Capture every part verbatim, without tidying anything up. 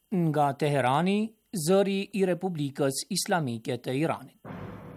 Nga Teherani, zëri I Republikës Islamike të Iranit.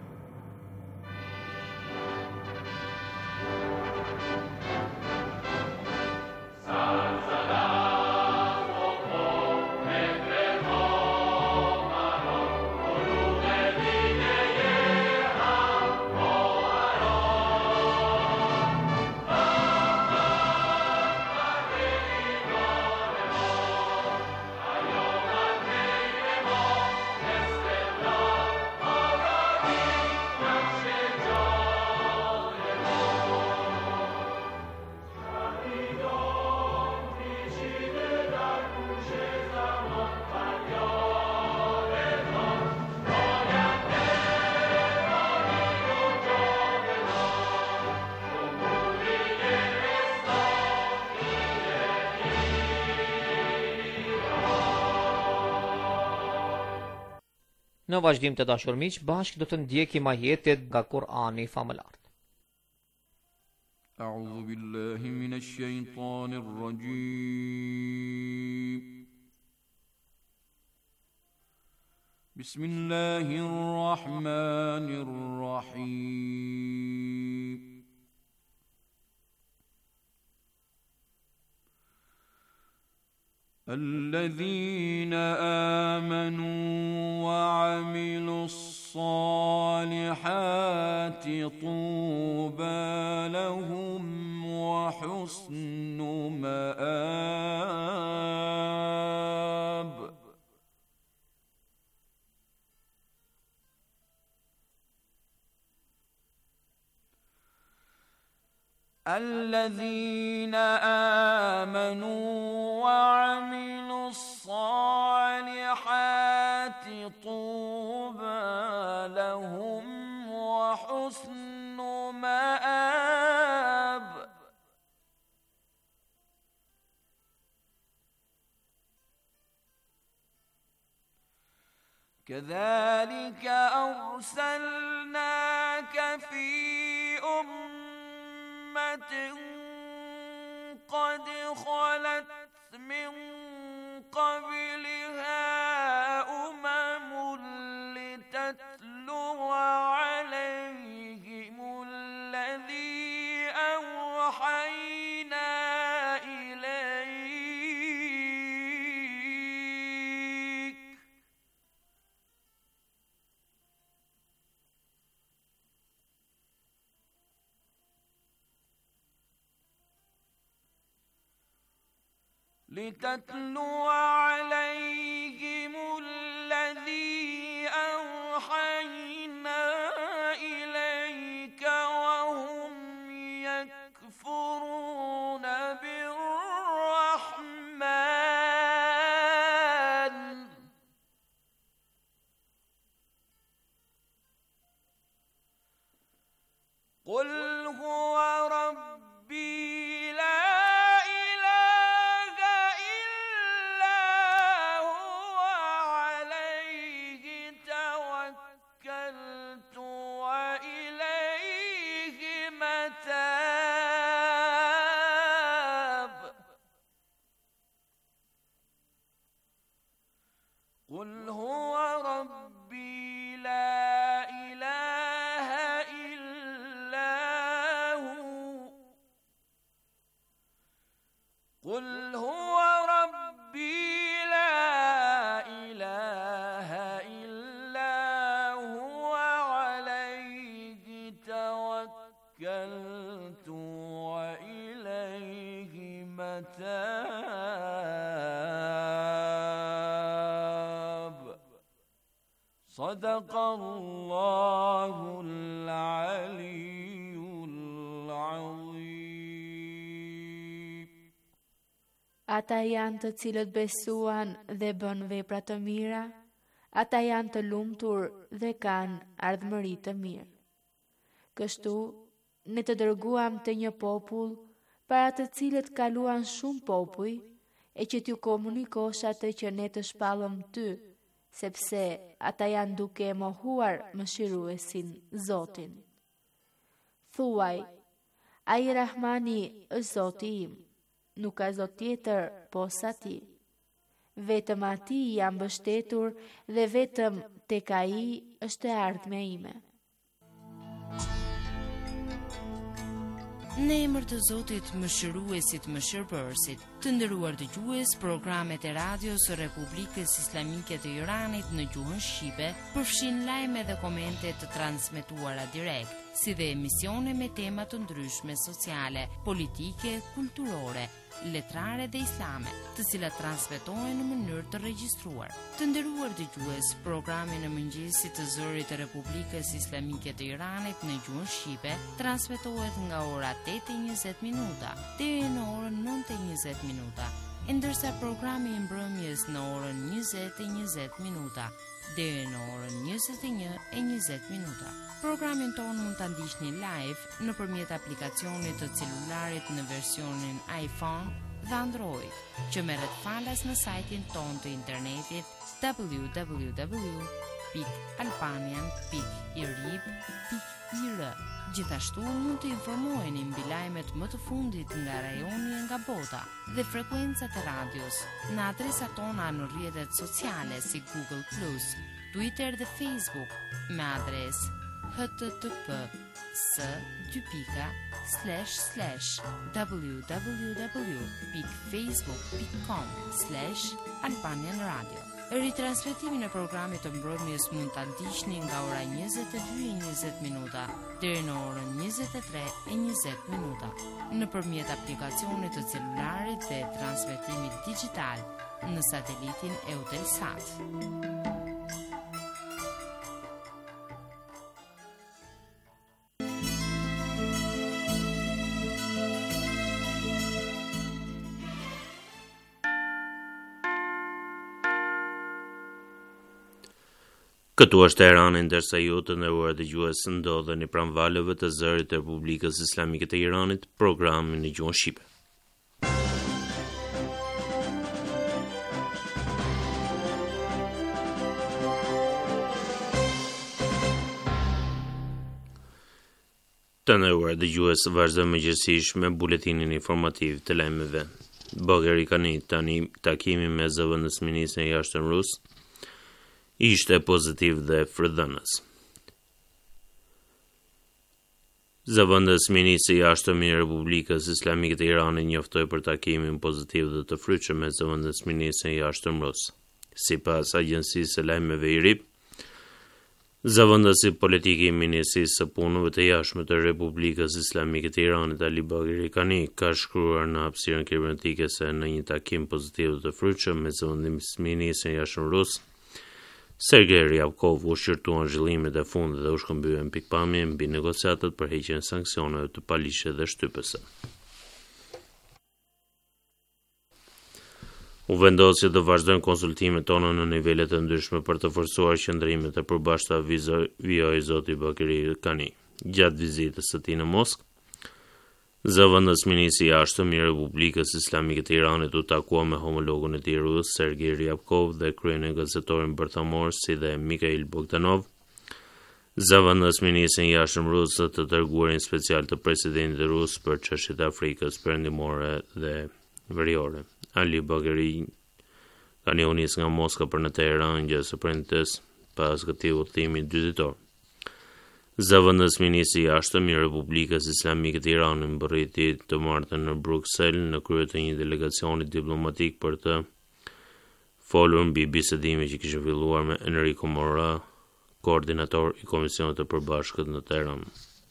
Në vazhdim të dashur miq, bashkë do të ndjekim ajetet nga Kur'ani famëlar. A'udhu billahi minash shaitanir rajim. Bismillahir rahmanir rahim. الذين آمنوا وعملوا الصالحات طوبى لهم وحسن مآب. الذين آمنوا وعملوا الصالحات طوبى لهم وحسن مآب. كذلك أرسلناك في أمة قد خلت من قبلها أمم لتتلو عليهم الذي أوحينا إليك. لتتلو عليهم الذي أوحينا إليك وهم يكفرون بالرحمن. قل هو ربي قل هو ربي لا إله إلا هو. قل هو ربي لا إله إلا هو عليه توكلت وإليه متاب. صدق الله العلي العظيم. Ata janë të cilët besuan dhe bën vepra të mira, ata janë të lumtur dhe kanë ardhmëri të mirë. Kështu, ne të dërguam të një popull para të cilët kaluan shumë popuj, e që t'ju komunikosh atë që ne të shpallëm ty, sepse ata janë duke e mohuar mëshiruesin Zotin. Thuaj, ai Rahmani është Zoti im, nuk ka Zot tjetër posa ti. Vetëm ati jam mbështetur dhe vetëm tek ai është e ardhmja ime. Në emër të Zotit Mëshiruesit Mëshirbërësit, të nderuar dëgjues, programet e radios së Republikës Islamike të Iranit në gjuhën shqipe përfshin lajme dhe komente të transmetuara direkt, si dhe emisione me tema të ndryshme sociale, politike, kulturore, letrare dhe islame, të cilat transmetohen në mënyrë të regjistruar. Të nderuar dëgjues, programi në mëngjesit të zërit të Republikës Islamike të Iranit në gjuhën shqipe transmetohet nga ora tetë e njëzet minuta deri në orën nëntë e njëzet minuta, ndërsa programi i mbrëmjes në orën njëzet e njëzet minuta deri në orën njëzet e një e njëzet minuta. Programin ton mund ta ndiqni live nëpërmjet aplikacionit të celularit në versionin iPhone dhe Android, që merret falas në sajtin ton të internetit w w w pikë albanian pikë i r i b pikë i r. Gjithashtu mund të informoheni mbi lajmet më të fundit nga rajoni e nga bota dhe frekuencat e radios në adresat tona në rrjetet sociale si Google plus, Twitter dhe Facebook me adresë h t t p s dy pika slash slash w w w pikë facebook pikë com slash albanian radio. Ritransmetimin e programit të mbrëmjes mund ta ndiqni nga ora njëzet e dy e njëzet minuta deri në orën njëzet e tre e njëzet minuta nëpërmjet aplikacionit të celularit dhe transmetimit digjital në satelitin Eutelsat. Këtu është Teherani, ndërsa ju të nderuar dëgjues ndodheni pranë valëve të zërit të Republikës Islamike të Iranit, programi në gjuhën shqipe. Të nderuar dëgjues, vazhdojmë mëngjesisht me buletinin informativ të lajmeve. Bagheri Kani, tani takimi me zëvendësministrin e jashtëm rus ishte pozitiv dhe frydhënës. Zëvendësministri i jashtëm i Republikës Islamike të Iranit njoftoi për takimin pozitiv dhe të fryqëm me zëvendësministrin e jashtëm rus. Sipas agjencisë së lajmeve I R I B, zëvendësi politik i Ministrisë së Punëve të Jashtme të Republikës Islamike të Iranit, Ali Bagheri Kani, ka shkruar në hapësirën kibernetike se në një takim pozitiv dhe të fryqëm me zëvendësministrin e jashtëm rus, Sergej Ryabkov u shqyrtuan zhvillimet e fundit dhe u shkëmbyen pikpamje mbi negociatat për heqjen e sanksioneve të paligjshme dhe shtypëse. U vendosi të vazhdojnë konsultimet tona në nivele të ndryshme për të forcuar qëndrimet e përbashkëta, vijoi zoti Bagheri Kani. Gjatë vizitës së tij në Moskë, zëvendësministri i jashtëm i Republikës Islamike të Iranit u takua me homologun e tij rus, Sergej Ryabkov, dhe kryenegociatorin bërthamor, si dhe Mikhail Bogdanov, zëvendësministrin e jashtëm rus të dërguarin special të presidentit rus për çështjet e Afrikës Perëndimore dhe Veriore. Ali Bagheri Kani u nis nga Moska për në Teheran gjatë së premtes pas këtij udhëtimi dy ditor. Zëvendësministri i jashtëm i Republikës Islamike të Iranit mbërriti të martën në Bruksel në krye të një delegacioni diplomatik për të folur mbi bisedimin që kishte filluar me Enrico Mora, koordinator i Komisionit të Përbashkët në Teheran.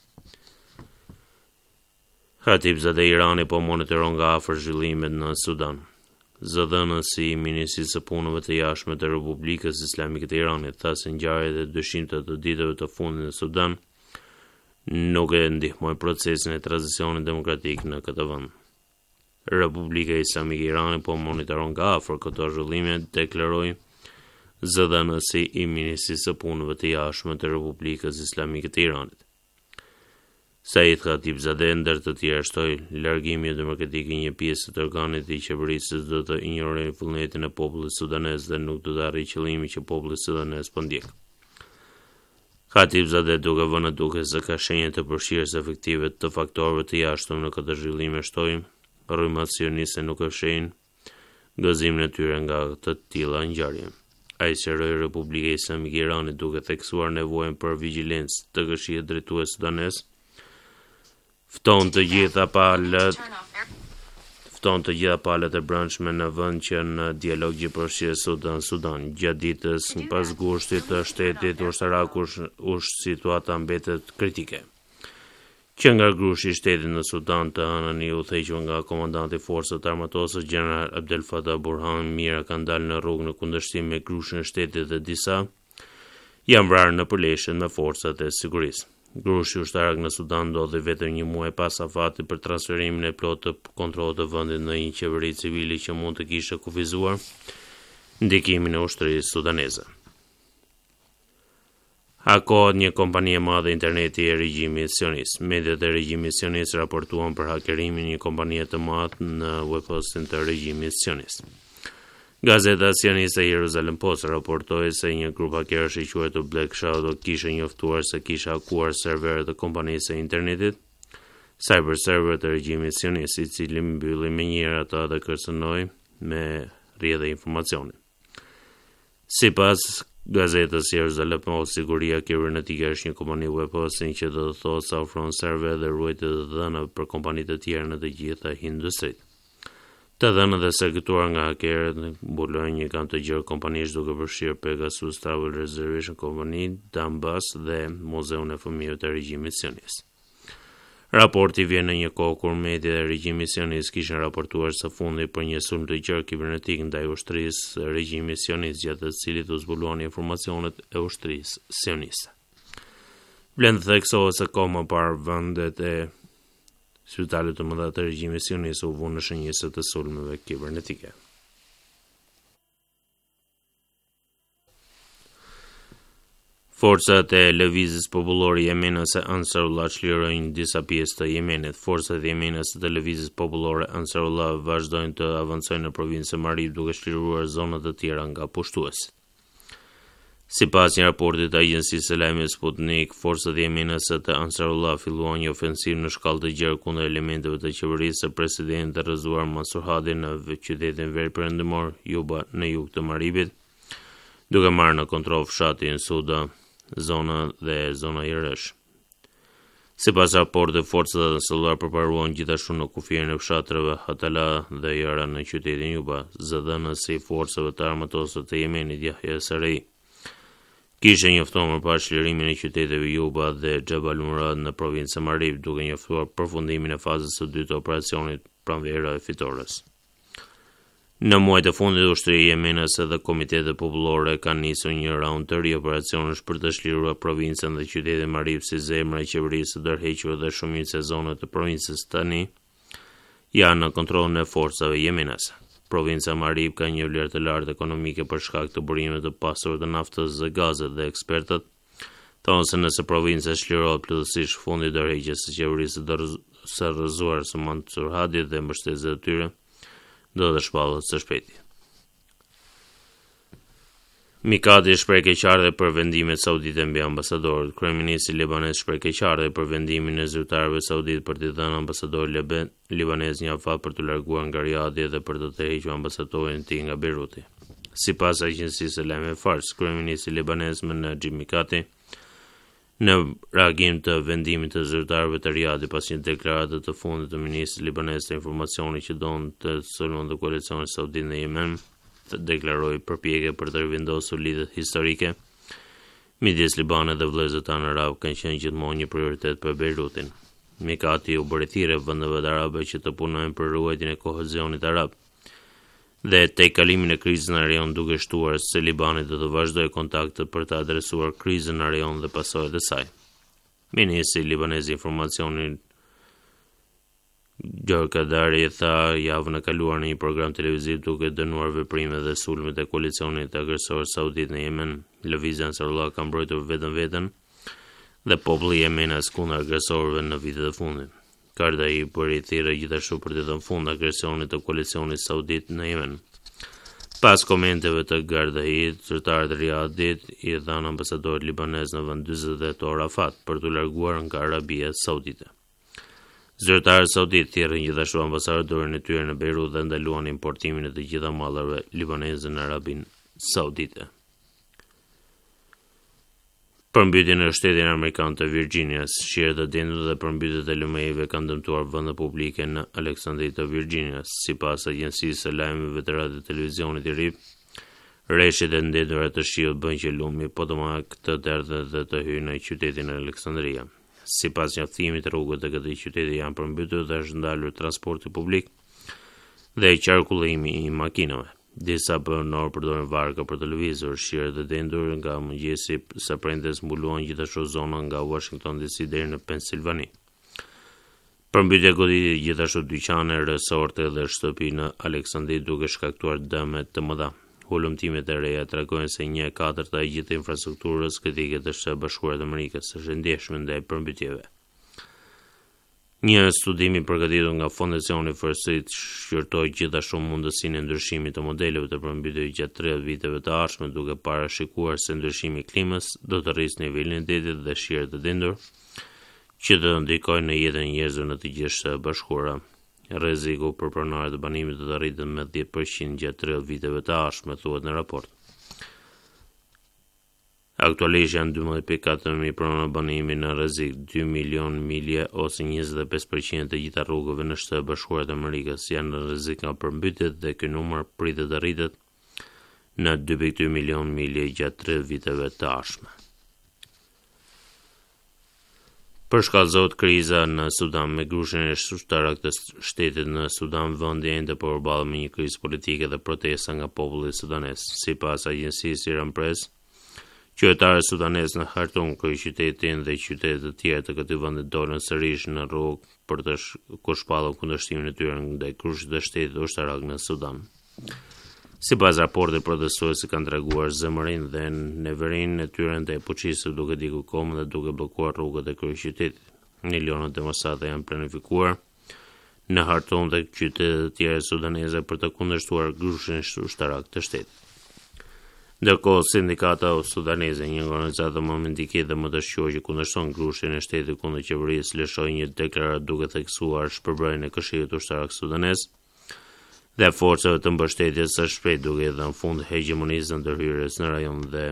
Khatibzadeh i Irani po monitoron nga afër zhvillimet në Sudan. Zëdhënësi i Ministrisë së Punëve të Jashtme të Republikës Islamike të Iranit tha se ngjarjet e dëshimta të ditëve të fundit në Sudan nuk e ndihmojnë procesin e tranzicionit demokratik në këtë vend. Republika Islamike e Iranit po monitoron nga afër këto zhvillime, deklaroi zëdhënësi i Ministrisë së Punëve të Jashtme të Republikës Islamike të Iranit. Said Khatibzadeh ndër të tjerë shtoi largimi demokratik i një pjesë të organit i qeverisë do të injorojë vullnetin e popullit sudanez dhe nuk do të arrijë qëllimin që populli sudanez po ndjek. Khatibzadeh, duke vënë duke se ka shenjë të përfshirjes efektive të faktorëve të jashtëm në këtë zhvillim, shtoi rrymat sioniste nuk e fshehin gëzimin e tyre nga të tilla ngjarje. Ai sqaroi Republikën Islamike e Iranit duke theksuar nevojën për vigjilencë të Këshillit Drejtues Sudanes, fton të gjitha palët fton të gjitha palët e brendshme në vend që në dialog gjithëpërfshirë Sudan-Sudan. Gjatë ditës pas ngushtit të shtetit ushtarak ush situata mbetet kritike. Që nga grushi i shtetit në Sudan të hënën i udhëhequr nga komandanti i forcave armatose General Abdel Fattah Burhan Mira kanë dalë në rrugë në kundërshtim me grushin e shtetit dhe disa janë vrarë në përleshje me forcat e sigurisë. Grushi ushtarak në Sudan ndodhi vetëm një muaj pas afatit për transferimin e plotë të kontrollit të vendit në një qeveri civile që mund të kishte kufizuar ndikimin e ushtrisë sudaneze. Hakohet një kompani e madhe interneti e regjimit sionist. Mediat e regjimit sionist raportuan për hakerimin e një kompanie të madhe në webhostin të regjimit sionist. Gazeta sioniste Jerusalem Post raportoi se një grup hakerësh i quajtur Black Shadow kishte njoftuar se kishte hakuar serverët e kompanisë së internetit, cyber server të regjimit sionist, i cili mbylli menjëherë ata dhe kërcënoi me rrjedhë informacioni. Sipas gazetës Jerusalem Post, siguria kibernetike është një kompani web hosting që do të thotë sa ofron server dhe ruajtje të dhënave për kompanitë të tjera në të gjitha industritë. Të dhënat e sekretuar nga hakerët mbulojnë një kam të gjerë kompanish duke përfshirë Pegasus Travel Reservation Company, Donbass dhe Muzeun e Fëmijëve të Regjimit Sionist. Raporti vjen në një kohë kur mediat e regjimit sionist kishin raportuar së fundi për një sulm të gjerë kibernetik ndaj ushtrisë së regjimit sionist, gjatë të cilit u zbuluan informacionet e ushtrisë sioniste. Vlen të theksohet se kohë më parë vendet e spitalet të mëdha të regjimit sionist u vunë në shënjese të sulmeve kibernetike. Forcat e lëvizjes popullore jemenase Ansarullah çlirojnë disa pjesë të Jemenit. Forcat e jemenase të lëvizjes popullore Ansarullah vazhdojnë të avancojnë në provincën Marib duke çliruar zona të tjera nga pushtuesit. Sipas një raporti të agjencisë së lajmit Sputnik, forcat e jemenase të Ansarullah filluan një ofensivë në shkallë të gjerë kundër elementeve të qeverisë së presidentit të rrëzuar Mansur Hadi në qytetin veriperëndimor Juba në jug të Maribit, duke marrë në kontroll fshatin Suda, zona dhe zona Jeresh. Sipas raportit, forcat e Ansarullah përparuan gjithashtu në kufirin e fshatrave Hatala dhe Yara në qytetin Juba. Zëdhënësi i forcave të armatosur të Jemenit Yahya Sarei kishte njoftuar më parë çlirimin e qyteteve Juba dhe Jabal Murad në provincën Marib, duke njoftuar përfundimin e fazës së dytë të operacionit pranvera e fitores. Në muajt e fundit, ushtria jemenase dhe Komitetet Popullore kanë nisur një raund të ri operacionesh për të çliruar provincën dhe qytetin Marib si zemra e qeverisë së ndërhequr dhe shumica e zonave të provincës tani janë në kontrollin e forcave jemenase. Provinca Marib ka një vlerë të lartë ekonomike për shkak të burimeve të pasura të naftës dhe gazet dhe ekspertët thonë se nëse provinca çlirohet plotësisht fundi i ndërheqjes së qeverisë së rrëzuar së Mansur Hadi dhe mbështetësve të tyre do të shpallet së shpejti. Mikati shpreh keqardhje për vendimet saudite mbi ambasadorët. Kryeministri libanez shpreh keqardhje për vendimin e zyrtarëve saudit për t'i dhënë ambasadorit libanez një afat për të larguar nga Riyadhi dhe për të tërhequr ambasadorin e tij nga Beiruti. Sipas agjencisë së lajmeve Fars, kryeministri libanez Najib Mikati në reagim të vendimit të zyrtarëve të Riyadhit pas një deklarate të fundit të ministrit libanez të informacionit që don të sulmonte koalicionin saudit në Yemen, deklaroi përpjekje për të rivendosur lidhjet historike midis Libanit dhe vëllezërve tanë arab kanë qenë gjithmonë një prioritet për Beirutin. Mikati u bëri thirrje vendeve arabe që të punojnë për ruajtjen e kohezionit arab dhe tek kalimin e krizës në rajon, duke shtuar se Libani do të vazhdojë kontaktet për të adresuar krizën në rajon dhe pasojat e saj. Ministri libanez i informacionit Gjor Kadari tha javën e kaluar në një program televiziv duke dënuar veprimet dhe sulmet e koalicionit agresor saudit në Yemen. Lëvizja Ansarullah ka mbrojtur vetëm veten dhe populli jemenas kundër agresorëve në vitet e fundit. Kardai bëri thirrje gjithashtu për të dhënë fund agresionit të koalicionit saudit në Yemen. Pas komenteve të Gardait, zyrtarët e Riyadhit i dhanë ambasadorit libanez në vend dyzet e dhjetë orë afat për të larguar nga Arabia Saudite. Zyrtarët saudit thirrën gjithashtu ambasadorën e tyre në Beirut dhe ndaluan importimin e të gjitha mallrave libaneze në Arabinë Saudite. Përmbytjen e shtetit amerikan të Virginias, shihet të dendur dhe përmbytjet e lumejve kanë dëmtuar vende publike në Aleksandri të Virginias, sipas agjencisë së lajmeve të radio televizionit i ri. Rreshtet e ndendura të shiut bën që lumi potomak të derdhet dhe të hyjë në qytetin e Aleksandria. Sipas njoftimit, rrugët e këtij qyteti janë përmbytur dhe është ndalur transporti publik dhe qarkullimi i makinave. Disa banorë përdorin varka për të lëvizur. Shihet të dendur nga mëngjesi së premtes mbuluan gjithashtu zona nga Washington D C deri në Pennsylvania. Përmbytja goditi gjithashtu dyqane, resorte dhe shtëpi në Aleksandri, duke shkaktuar dëme të mëdha. Hulumtimet e reja tregojnë se një e katërta e gjithë infrastrukturës kritike të Shtetit Bashkuar të Amerikës është e ndjeshme ndaj përmbytjeve. Një studim i përgatitur nga Fondecioni First shqyrtoi gjithashtu mundësinë e ndryshimit të modeleve të përmbytjeve gjatë tridhjetë viteve të ardhshme, duke parashikuar se ndryshimi i klimës do të rrisë nivelin e detit dhe shihet të dendur, që do të ndikojë në jetën e njerëzve në të gjithë Shtetet Bashkuara. Rreziku për pronarët e banimit do të rritet me dhjetë përqind gjatë tridhjetë viteve të ardhshme, thuhet në raport. Aktualisht janë dymbëdhjetë pikë katër mijë pronarë banimi në rrezik, dy milion milje ose njëzet e pesë përqind të gjitha rrugëve në Shtetet Bashkuara të Amerikës janë në rrezik nga përmbytjet dhe ky numër pritet të rritet në dy pikë dy milion milje gjatë tridhjetë viteve të ardhshme. Përshkallëzohet kriza në Sudan me grushjen e ushtarak të shtetit në Sudan, vendi ende po përballet me një krizë politike dhe protesta nga populli sudanez. Sipas agjencisë Iran Press, qytetarët sudanez në Khartoum, kryeqytetin dhe qytete të tjera të këtij vendi dolën sërish në rrugë për të shpallur kundërshtimin e tyre ndaj krushit të shtetit ushtarak në Sudan. Sipas raportit, protestuesit kanë treguar zemërinë dhe neverinë e tyre ndaj fuqisë, duke dikur komën dhe duke bllokuar rrugët e kryeqytetit. Milionat demonstrata janë planifikuar në Khartoum dhe qytete të tjera sudaneze për të kundërshtuar grushin ushtarak të shtetit. Ndërkohë, sindikata sudaneze, një organizatë më mendike dhe më të shquar që kundërshton grushjen e shtetit kundër qeverisë, lëshoi një deklaratë duke theksuar shpërbërjen e Këshillit Ushtarak Sudanez dhe forcave të mbështetjes së shpejtë, duke dhënë fund hegemonisë ndërhyrjes në rajon dhe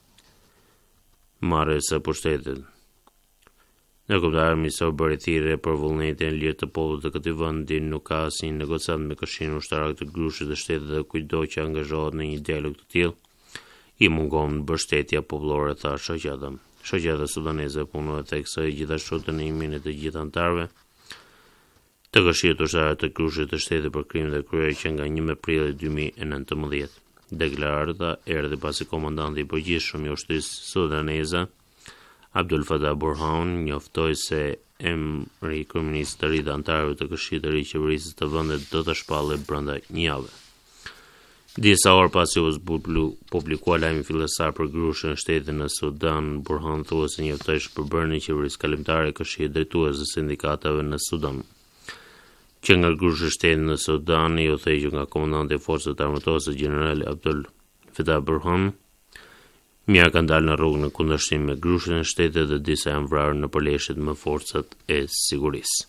marrjes së pushtetit. Në kuptar misor bëri thirrje për vullnetin e lirë të popullit të këtij vendi, nuk ka asnjë negociat me Këshillin Ushtarak të Grushit të shtetit dhe kujdo që angazhohet në një dialog të tillë i mungon mbështetja popullore, tha shoqata. Shoqata sudaneze punohet tek së gjithashtu të ndihmën e të gjithë anëtarëve të Këshillit Ushtarak të Grushit të shtetit për krimet e kryer që nga njëmbëdhjetë prill dy mijë e nëntëmbëdhjetë. Deklarata erdhi pasi komandanti i përgjithshëm i ushtrisë sudaneze Abdul Fattah Burhan njoftoi se emri i kryeministit të ri të anëtarëve të Këshillit të ri qeverisë të vendit do të shpallet brenda një jave. Disa orë pasi u publikua lajmi fillestar për grushën e shtetit në Sudan, Burhan thua se njoftoi shpërbërjen e qeverisë kalimtare e Këshillit drejtues të sindikatave në Sudan. Që nga grushë shtetit në Sudan, i u thejë nga komandanti i forcave të armëtose general Abdul Fattah Burhan, mja kanë dalë në rrugë në kundërshtim me grushën e shtetit dhe disa janë vrarë në përleshjet me forcat e sigurisë.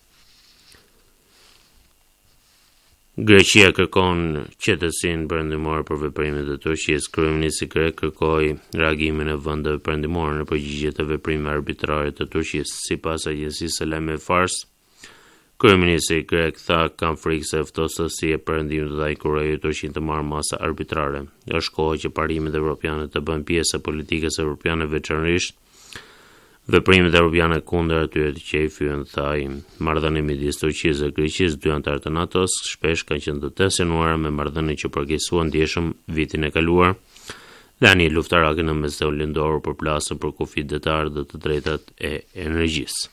Greqia kërkon qetësinë perëndimore për veprimet e Turqisë. Kryeministri grek kërkoi reagimin e vendeve perëndimore në përgjigje të veprimeve arbitrare të Turqisë. Sipas agjencisë së lajmeve Fars, kryeministri grek tha kanë frikë se ftosësia e perëndimit do ta inkurajojë Turqinë të marrë masa arbitrare. Është kohë që parimet evropiane të bëjnë pjesë e politikës evropiane, veçanërisht veprimet evropiane kundër atyre që i fyen, tha ai. Marrëdhënia midis Turqisë dhe Greqisë, dy anëtarë të NATO-s, shpesh kanë qenë të tensionuara me marrëdhënie që përkeqësuan ndjeshëm vitin e kaluar dhe ani luftarake në mes lindorë për plasën për kufit detar dhe të drejtat e energjisë.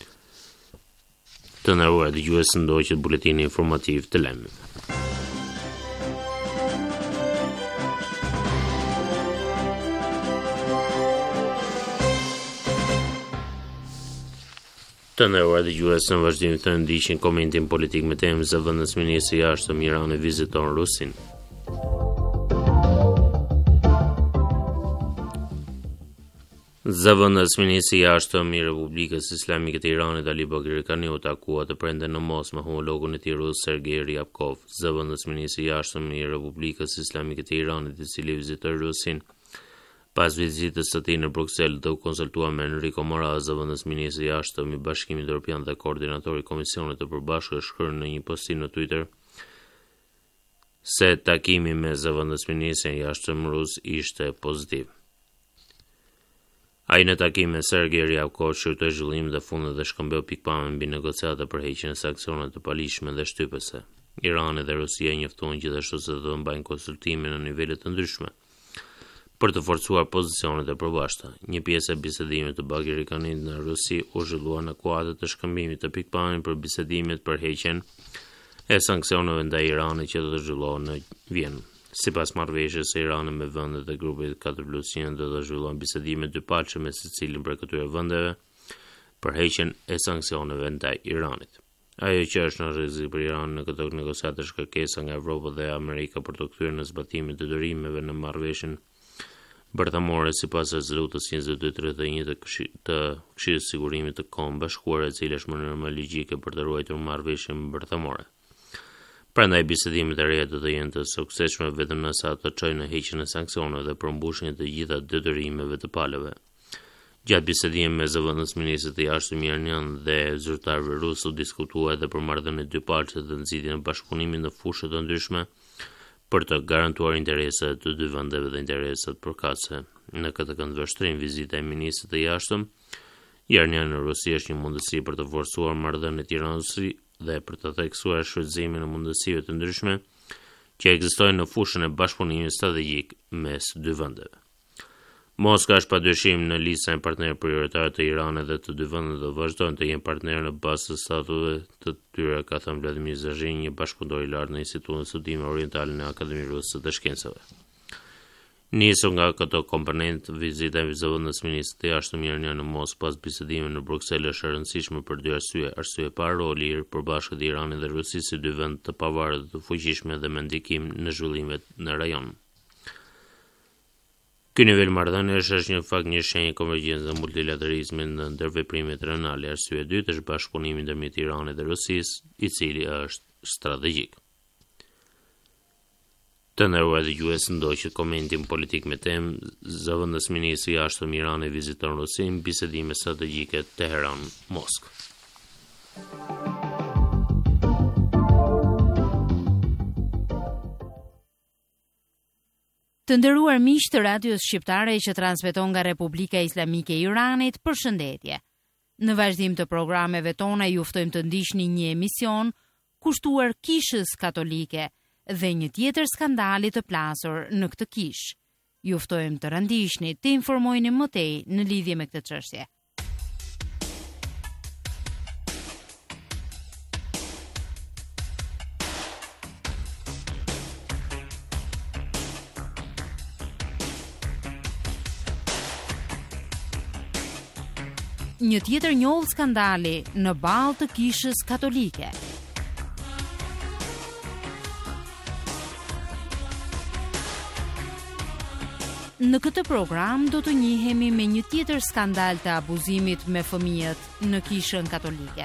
Të nderuar dëgjues, ndoqët buletini informativ të lajmeve. Të nderuar dëgjues, në vazhdim të ndiqni komentin politik me temën se vendës ministri i jashtëm i Iranit viziton Rusin. Zëvendës ministri i jashtëm i Republikës Islamike të Iranit Ali Bagheri Kani u takua të prende në Mos me homologun e tij rus Sergej Ryabkov. Zëvendës ministri i jashtëm i Republikës Islamike të Iranit, i cili vizitoi Rusin pas vizitës së tij në Bruksel, do konsultuar me Enrico Mora, zëvendës ministri i jashtëm i Bashkimit Evropian dhe koordinatori i Komisionit të Përbashkët, shkruan në një postim në Twitter se takimi me zëvendës ministrin e jashtëm rus ishte pozitiv. Ai në takim me Sergej Ryabkov shërtoi zhvillim dhe fundet dhe shkëmbeu pikpamjen mbi negociata për heqjen e sanksioneve të palishme dhe shtypëse. Irani dhe Rusia njoftuan gjithashtu se do të mbajnë konsultime në nivele të ndryshme për të forcuar pozicionet e përbashkëta. Një pjesë e bisedimit të Bagheri Kanit në Rusi u zhvillua në kuadër të shkëmbimit të pikpamjeve për bisedimet për heqjen e sanksioneve ndaj Iranit që do të zhvillohen në Vjenë. Sipas marrëveshjes së Iranit me vendet e grupit katër plus një, do të zhvillohen bisedime dypalçe me secilin prej këtyre vendeve për heqjen e sanksioneve ndaj Iranit. Ajo që është në rrezik për Iranin në këto negociata është kërkesa nga Evropa dhe Amerika për të kthyer në zbatimin e detyrimeve në marrëveshjen bërthamore sipas rezolutës njëzet e dy tridhjet e një të Këshillit të Sigurimit të Kombeve Bashkuara, e cila është mënyra më logjike për të ruajtur marrëveshjen bërthamore. Prandaj bisedimet e reja do të jenë të suksesshme vetëm nëse ato çojnë në heqjen e sanksioneve dhe përmbushjen e të gjitha detyrimeve të palëve. Gjatë bisedimit me zëvendës ministrit të jashtëm iranian dhe zyrtarëve rusë u diskutua edhe për marrëdhënie dypalçe dhe nxitjen e bashkëpunimit në fushë të ndryshme për të garantuar interesat të dy vendeve dhe interesat përkatëse. Në këtë këndvështrim, vizita e ministrit të jashtëm iranian në Rusi është një mundësi për të forcuar marrëdhëniet Iran-Rusi dhe për të theksuar shfrytëzimin e mundësive të ndryshme që ekzistojnë në fushën e bashkëpunimit strategjik mes dy vendeve. Moska është padyshim në listën e partnerëve prioritarë të Iranit dhe të dy vendet do vazhdojnë të jenë partnerë në bazë të statuteve të tyre, ka thënë Vladimir Zazhin, një bashkëpunëtor i lartë në Institutin e Studimeve Orientale në Akademinë Ruse të Shkencave. Nisur nga këto komponent, vizita e zëvendës ministrit të jashtëm iranian në Moskë pas bisedimeve në Bruksel është e rëndësishme për dy arsye. Arsye e parë, roli i përbashkët i Iranit dhe Rusisë si dy vende të pavarur dhe të fuqishme dhe me ndikim në zhvillimet në rajon. Ky nivel marrëdhënie është një fakt një shenjë konvergjencë dhe multilateralizmi në ndërveprimet rajonale. Arsye e dytë është bashkëpunimi ndërmjet Iranit dhe Rusisë, i cili është strategjik. Të nderuar dëgjues, ndoqët komentin politik me temë zëvendës ministri i jashtëm i Iranit viziton Rusinë, bisedime strategjike Teheran-Moskë. Të nderuar miq të radios shqiptare që transmeton nga Republika Islamike e Iranit, përshëndetje. Në vazhdim të programeve tona ju ftojmë të ndiqni një emision kushtuar Kishës Katolike dhe një tjetër skandali të plasur në këtë kishë. Ju ftojmë të rëndishni të informojeni më tej në lidhje me këtë çështje. Një tjetër njohull skandali në balë të Kishës Katolike. Në këtë program do të njihemi me një tjetër skandal të abuzimit me fëmijët në Kishën Katolike.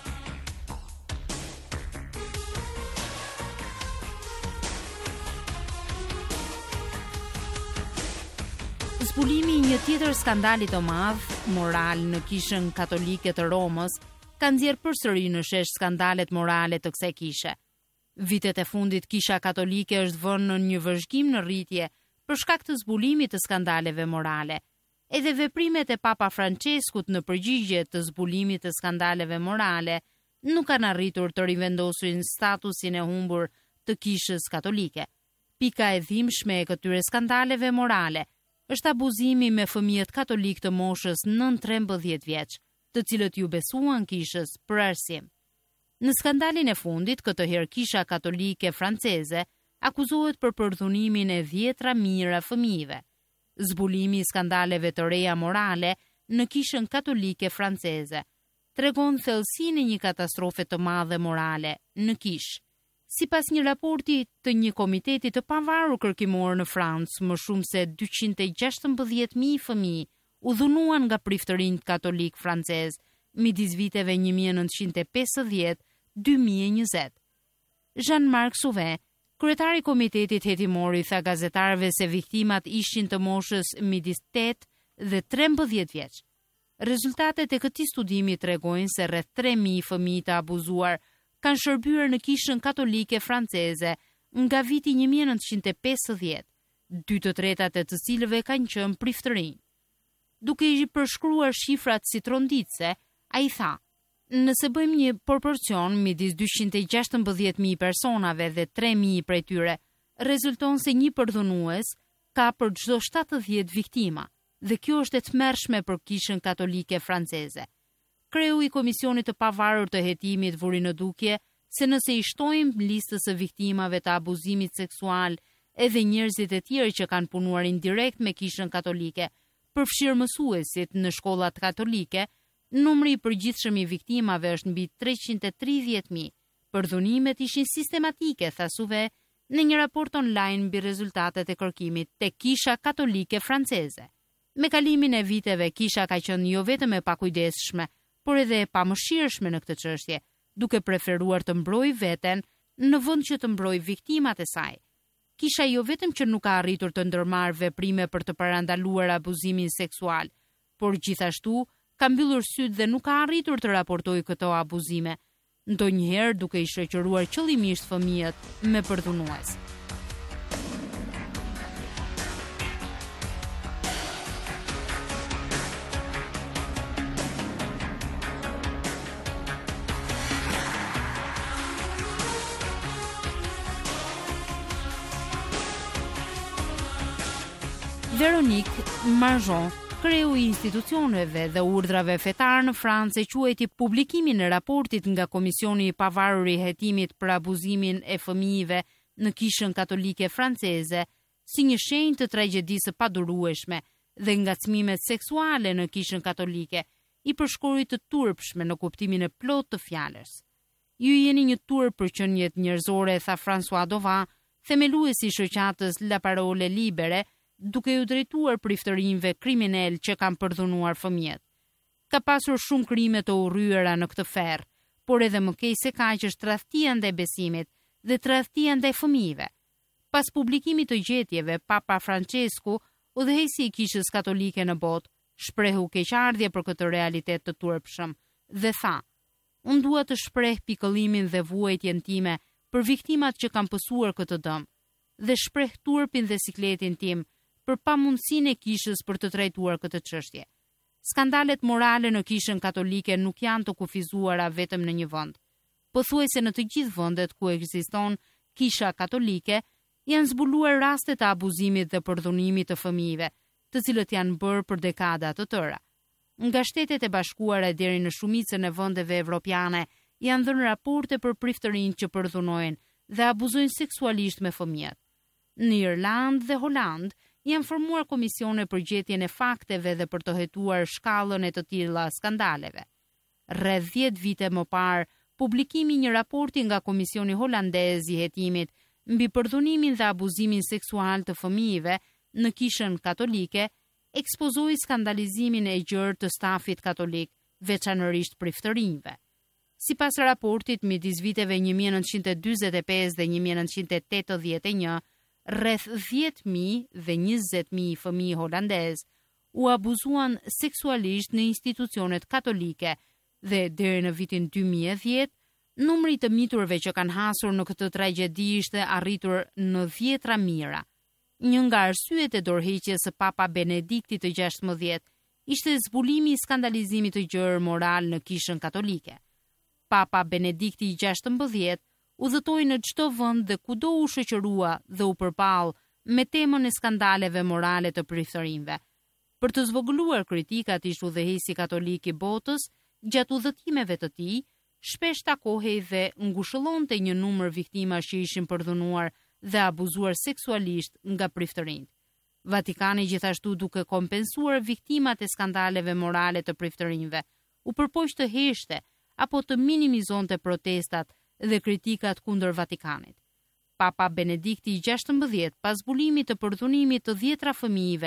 Zbulimi i një tjetër skandali të madh moral në Kishën Katolike të Romës ka nxjerrë përsëri në shesh skandalet morale të kësaj kishe. Vitet e fundit Kisha Katolike është vënë në një vëzhgim në rritje për shkak të zbulimit të skandaleve morale. Edhe veprimet e Papa Franceskut në përgjigje të zbulimit të skandaleve morale nuk kanë arritur të rivendosin statusin e humbur të Kishës Katolike. Pika e dhimbshme e këtyre skandaleve morale është abuzimi me fëmijët katolik të moshës nën trembëdhjetë vjeç, të cilët ju besuan kishës për arsim. Në skandalin e fundit, këtë herë Kisha Katolike franceze akuzohet për përdhunimin e dhjetra mijëra fëmijëve. Zbulimi i skandaleve të reja morale në Kishën Katolike franceze tregon thellësinë e një katastrofe të madhe morale në kishë. Sipas një raporti të një komiteti të pavarur kërkimor në Francë, më shumë se dyqind e gjashtëmbëdhjetë mijë fëmijë u dhunuan nga priftërinjt katolik francez midis viteve një mijë e nëntëqind e pesëdhjetë deri në dy mijë e njëzet. Jean-Marc Sauvé, kryetari i Komitetit Hetimor, i tha gazetarëve se viktimat ishin të moshës midis tetë dhe trembëdhjetë vjeç. Rezultatet e këtij studimi tregojnë se rreth tre mijë fëmijë të abuzuar kanë shërbyer në kishën katolike franceze nga viti një mijë e nëntëqind e pesëdhjetë, dy të tretat e të cilëve kanë qenë priftërinj. Duke i përshkruar shifrat si tronditse, ai tha: "Nëse bëjmë një proporcion midis dyqind e gjashtëmbëdhjetë mijë personave dhe tre mijë prej tyre, rezulton se një përdhunues ka për çdo shtatëdhjetë viktima, dhe kjo është e tmerrshme për kishën katolike franceze." Kreu i Komisionit të Pavarur të Hetimit vuri në dukje se nëse i shtojmë listës së viktimave të abuzimit seksual edhe njerëzit e tjerë që kanë punuar indirekt me kishën katolike, përfshirë mësuesit në shkollat katolike, numri i përgjithshëm i viktimave është mbi treqind e tridhjetë mijë. Përdhunimet ishin sistematike, tha Sauvé, në një raport online mbi rezultatet e kërkimit te Kisha Katolike Franceze. Me kalimin e viteve, kisha ka qenë jo vetëm e pakujdesshme, por edhe e pamëshirshme në këtë çështje, duke preferuar të mbrojë veten në vend që të mbrojë viktimat e saj. Kisha jo vetëm që nuk ka arritur të ndërmarrë veprime për të parandaluar abuzimin seksual, por gjithashtu ka mbyllur sytë dhe nuk ka arritur të raportojë këto abuzime, ndonjëherë duke i shoqëruar qëllimisht fëmijët me përdhunues. Veronique Marjon, kreu i institucioneve dhe urdhrave fetar në Francë, quajti publikimin e raportit nga Komisioni i Pavarur i Hetimit për abuzimin e fëmijëve në kishën katolike franceze si një shenjë të tragjedisë së padurueshme dhe ngacmimet seksuale në kishën katolike, i përshkruajtur të turpshme në kuptimin e plot të fjalës. Ju jeni një turp për qeniet njerëzore, tha François Dova, themeluesi i shoqatës La Parole Libere, duke u drejtuar priftërinjve kriminal që kanë përdhunuar fëmijët. Ka pasur shumë krime të urryera në këtë ferr, por edhe më keq se kaq është tradhtia ndaj besimit dhe tradhtia ndaj fëmijëve. Pas publikimit të gjetjeve, Papa Francesku, udhëheqësi i Kishës Katolike në botë, shprehu keqardhje për këtë realitet të turpshëm dhe tha: "Unë dua të shpreh pikëllimin dhe vuajtjen time për viktimat që kanë pësuar këtë dëm dhe shpreh turpin dhe sikletin tim për pamundësinë e kishës për të trajtuar këtë çështje. Skandalet morale në kishën katolike nuk janë të kufizuara vetëm në një vend. Pothuajse në të gjithë vendet ku ekziston kisha katolike, janë zbuluar raste të abuzimit dhe përdhunimit të fëmijëve, të cilët janë bërë për dekada të tëra. Nga Shtetet e Bashkuara deri në shumicën e vendeve evropiane janë dhënë raporte për priftërinj që përdhunojnë dhe abuzojnë seksualisht me fëmijët. Në Irlandë dhe Holand janë formuar komisione për gjetjen e fakteve dhe për të hetuar shkallën e të tilla skandaleve. Rreth dhjetë vite më parë, publikimi i një raporti nga Komisioni Holandez i Hetimit mbi përdhunimin dhe abuzimin seksual të fëmijëve në kishën katolike ekspozoi skandalizimin e gjerë të stafit katolik, veçanërisht priftërinjve. Sipas raportit, midis viteve një mijë e nëntëqind e dyzet e pesë dhe një mijë e nëntëqind e tetëdhjetë e një, rreth dhjetë mijë dhe njëzet mijë fëmijë holandez u abuzuan seksualisht në institucionet katolike dhe deri në vitin dy mijë e dhjetë, numri të miturve që kanë hasur në këtë tragjedi ishte arritur në dhjetra mijëra. Një nga arsyet e dorëheqjes së Papa Benediktit të gjashtëmbëdhjetë ishte zbulimi i skandalizimit të gjerë moral në kishën katolike. Papa Benedikti i gjashtëmbëdhjetë udhëtoi në çdo vend dhe kudo u shoqërua dhe u përball me temën e skandaleve morale të priftërinjve. Për të zvogëluar kritikat, ishte udhëheqësi katolik i botës, gjatë udhëtimeve të tij, shpesh takohej dhe ngushëllonte një numër viktimash që ishin përdhunuar dhe abuzuar seksualisht nga priftërinjt. Vatikani gjithashtu, duke kompensuar viktimat e skandaleve morale të priftërinjve, u përpoq të heqte apo të minimizonte protestat dhe kritikat kundër Vatikanit. Papa Benedikti i gjashtëmbëdhjetë, pas zbulimit të përdhunimit të dhjetra fëmijëve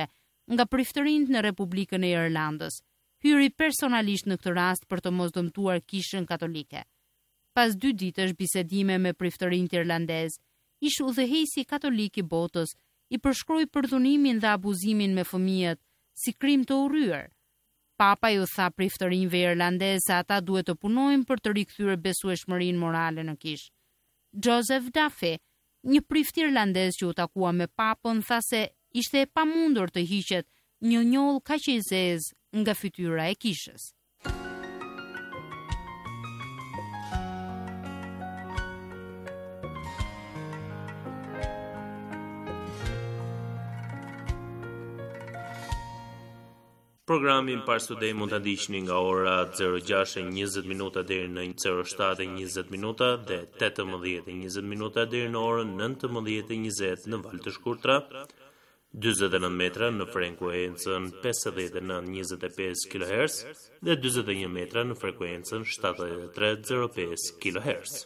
nga priftërinjt në Republikën e Irlandës, hyri personalisht në këtë rast për të mos dëmtuar Kishën Katolike. Pas dy ditësh bisedime me priftërinjt irlandez, ish udhëheqësi katolik i botës i përshkroi përdhunimin dhe abuzimin me fëmijët si krim të urryer. Papa ju tha priftërinjve irlandez se ata duhet të punojnë për të rikthyer besueshmërinë morale në Kishë. Joseph Duffy, një prift irlandez që u takua me papën, tha se ishte e pamundur të hiqet një njoll kaq i zezë nga fytyra e Kishës. Programin Pars Today mund ta ndiqni nga ora zero gjashtë e njëzet minuta deri në zero shtatë e njëzet minuta dhe tetëmbëdhjetë e njëzet minuta deri në orën nëntëmbëdhjetë e njëzet në valë të shkurtra, dyzet e nëntë metra në frekuencën pesëdhjetë e nëntë njëzet e pesë kilohertz dhe dyzet e një metra në frekuencën shtatëdhjetë e tre zero pesë kilohertz.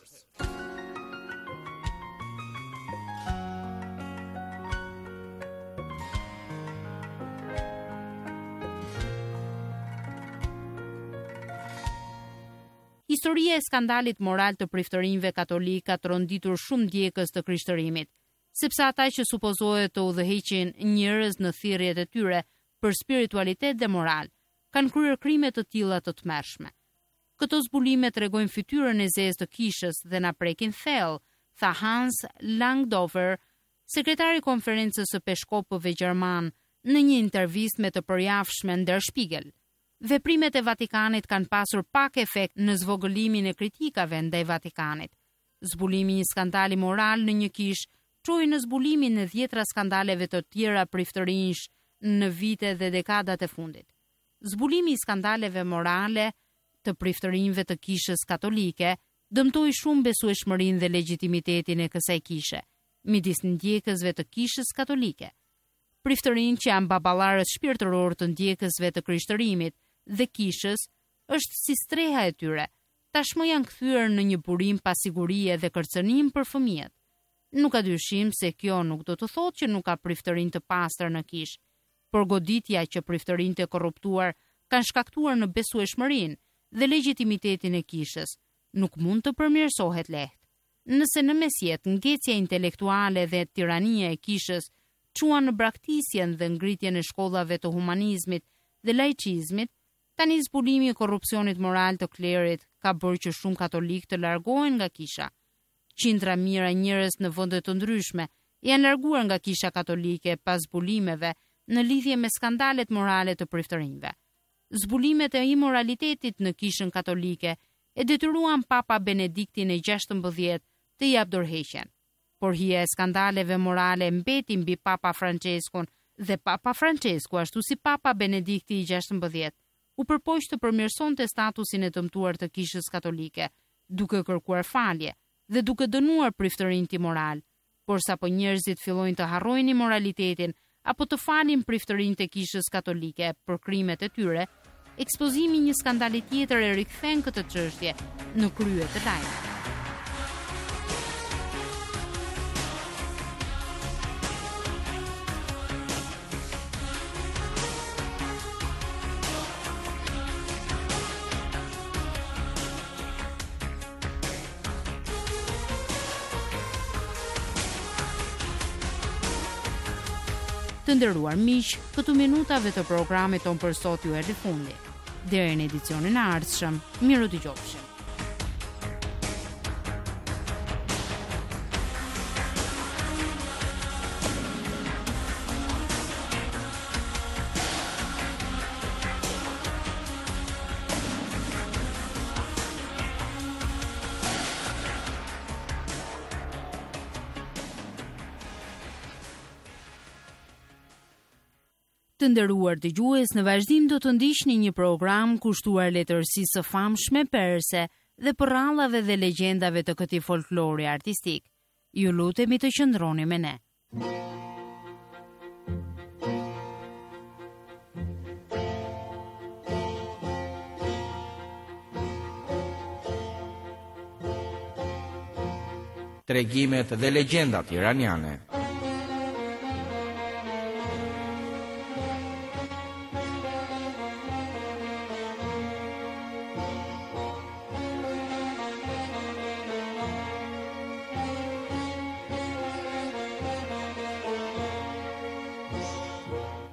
Historia e skandalit moral të priftërinjve katolik ka tronditur shumë ndjekës të krishtërimit, sepse ata që supozohet të udhëheqin njerëz në thirrjet e tyre për spiritualitet dhe moral, kanë kryer krime të tilla të tmerrshme. Këto zbulime tregojnë fytyrën e zezë të Kishës dhe na prekin thellë, tha Hans Langdover, sekretari i konferencës së peshkopëve gjerman, në një intervistë me të përjavshme Der Spiegel. Veprimet e Vatikanit kanë pasur pak efekt në zvogëlimin e kritikave ndaj Vatikanit. Zbulimi i një skandali moral në një kishë çoi në zbulimin e dhjetra skandaleve të tjera priftërinjsh në vite dhe dekadat e fundit. Zbulimi i skandaleve morale të priftërinjve të Kishës Katolike dëmtoi shumë besueshmërinë dhe legjitimitetin e kësaj kishe midis ndjekësve të Kishës Katolike. Priftërinjt që janë baballarët shpirtëror të ndjekësve të krishtërimit dhe Kishës është si streha e tyre, tashmë janë kthyer në një burim pa sigurie dhe kërcënim për fëmijët. Nuk ka dyshim se kjo nuk do të thotë që nuk ka priftërinj të pastër në Kishë, por goditja që priftërinjt e korruptuar kanë shkaktuar në besueshmërinë dhe legjitimitetin e Kishës nuk mund të përmirësohet lehtë. Nëse në mesjet ngecja intelektuale dhe tirania e Kishës çuan në braktisjen dhe ngritjen e shkollave të humanizmit dhe laicizmit, tani zbulimi i korrupsionit moral të klerit ka bërë që shumë katolik të largohen nga Kisha. Qindra mijëra njerëz në vende të ndryshme janë larguar nga Kisha Katolike pas zbulimeve në lidhje me skandalet morale të priftërinjve. Zbulimet e imoralitetit në Kishën Katolike e detyruan Papa Benediktin e gjashtëmbëdhjetë të jap dorëheqjen. Por hija e skandaleve morale mbeti mbi Papa Franceskun dhe Papa Francesku, ashtu si Papa Benedikti i gjashtëmbëdhjetë, u përpoq të përmirësonte statusin e dëmtuar të Kishës Katolike, duke kërkuar falje dhe duke dënuar priftërinjt moral. Por sapo njerëzit fillojnë të harrojnë moralitetin apo të falin priftërinjt e Kishës Katolike për krimet e tyre, ekspozimi i një skandali tjetër e rikthen këtë çështje në krye të lajmit. Të nderuar miq, këtu minutave të programit ton për sot ju erdhi fundi. Deri në edicionin e ardhshëm, miru dëgjofshim. Të nderuar dëgjues, në vazhdim do të ndiqni një program kushtuar letërsisë së famshme perse dhe përrallave dhe legjendave të këtij folklori artistik. Ju lutemi të qëndroni me ne. Tregimet dhe legjendat iraniane.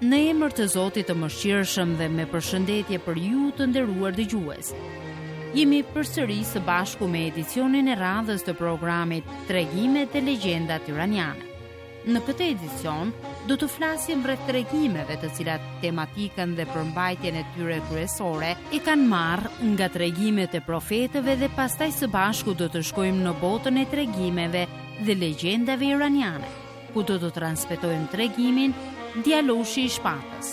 Në emër të Zotit të mëshirshëm dhe me përshëndetje për ju të nderuar dëgjues. Jemi përsëri së bashku me edicionin e radhës të programit Tregimet e Legjendat Iraniane. Në këtë edicion do të flasim rreth tregimeve të cilat tematikën dhe përmbajtjen e tyre kryesore e kanë marrë nga tregimet e profetëve dhe pastaj së bashku do të shkojmë në botën e tregimeve dhe legjendave iraniane, ku do të transmetojmë tregimin Djaloshi i Shpatës.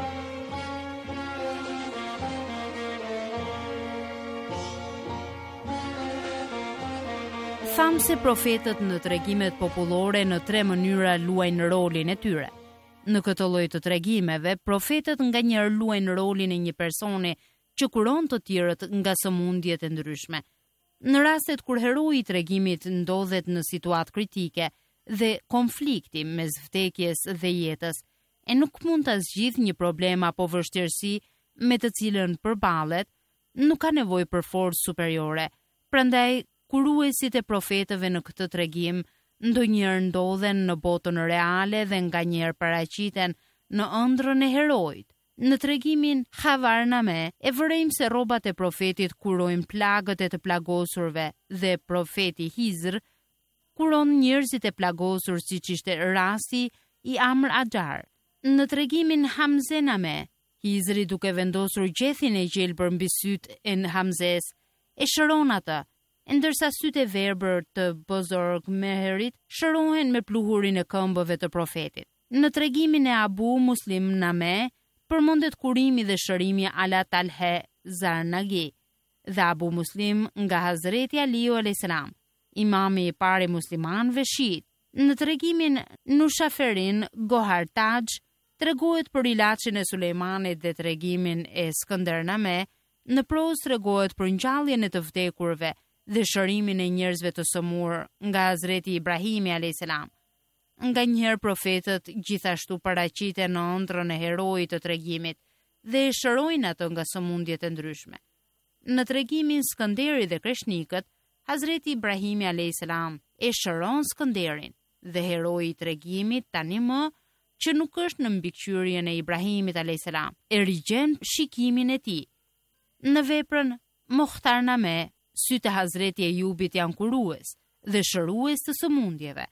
Thamë se profetët në tregimet popullore në tre mënyra luajnë rolin e tyre. Në këtë lloj të tregimeve, profetët nganjëherë luajnë rolin e një personi që kuron të tjerët nga sëmundjet e ndryshme. Në rastet kur heroi i tregimit ndodhet në situatë kritike dhe konflikti mes vdekjes dhe jetës, e nuk mund ta zgjidhë një problem apo vështirësi me të cilën përballet, nuk ka nevojë për forcë superiore. Prandaj kuruesit e profetëve në këtë tregim ndonjëherë ndodhen në botën reale dhe nganjëherë paraqiten në ëndrrën e heroit. Në tregimin Khavarname e vërejmë se rrobat e profetit kurojnë plagët e të plagosurve dhe profeti Hizr kuron njerëzit e plagosur siç ishte rasti i Amr Ajar. Në tregimin Hamzename, Hizri duke vendosur gjethin e gjelbër mbi sytë e Hamzes e shëron atë, ndërsa sytë e verbër të Bozorg Meherit shërohen me pluhurin e këmbëve të profetit. Në tregimin e Abu Muslim Name, përmendet kurimi dhe shërimi ala Talhe Zarnagi dhe Abu Muslim nga Hazreti Aliu alayhis salam, imami i parë i muslimanëve shiit. Në tregimin Nushaferin Gohartaj tregohet për ilaçin e Sulejmanit dhe tregimin e Skënderbname, në prozë tregohet për ngjalljen e të vdekurve dhe shërimin e njerëzve të sëmur nga Hazreti Ibrahimi alayhis salam. Nganjëherë profetët gjithashtu paraqiten në ëndrrën e heroit të tregimit dhe e shërojnë atë nga sëmundjet e ndryshme. Në tregimin Skënderi dhe Kreshnikët, Hazreti Ibrahimi alayhis salam e shëron Skënderin dhe heroi i tregimit tani më që nuk është në mbikëqyrjen e Ibrahimit alayhis salam, e rigjen shikimin e tij. Në veprën Muhtarname, sytë e Hazreti Ejubit janë kurues dhe shërues të sëmundjeve.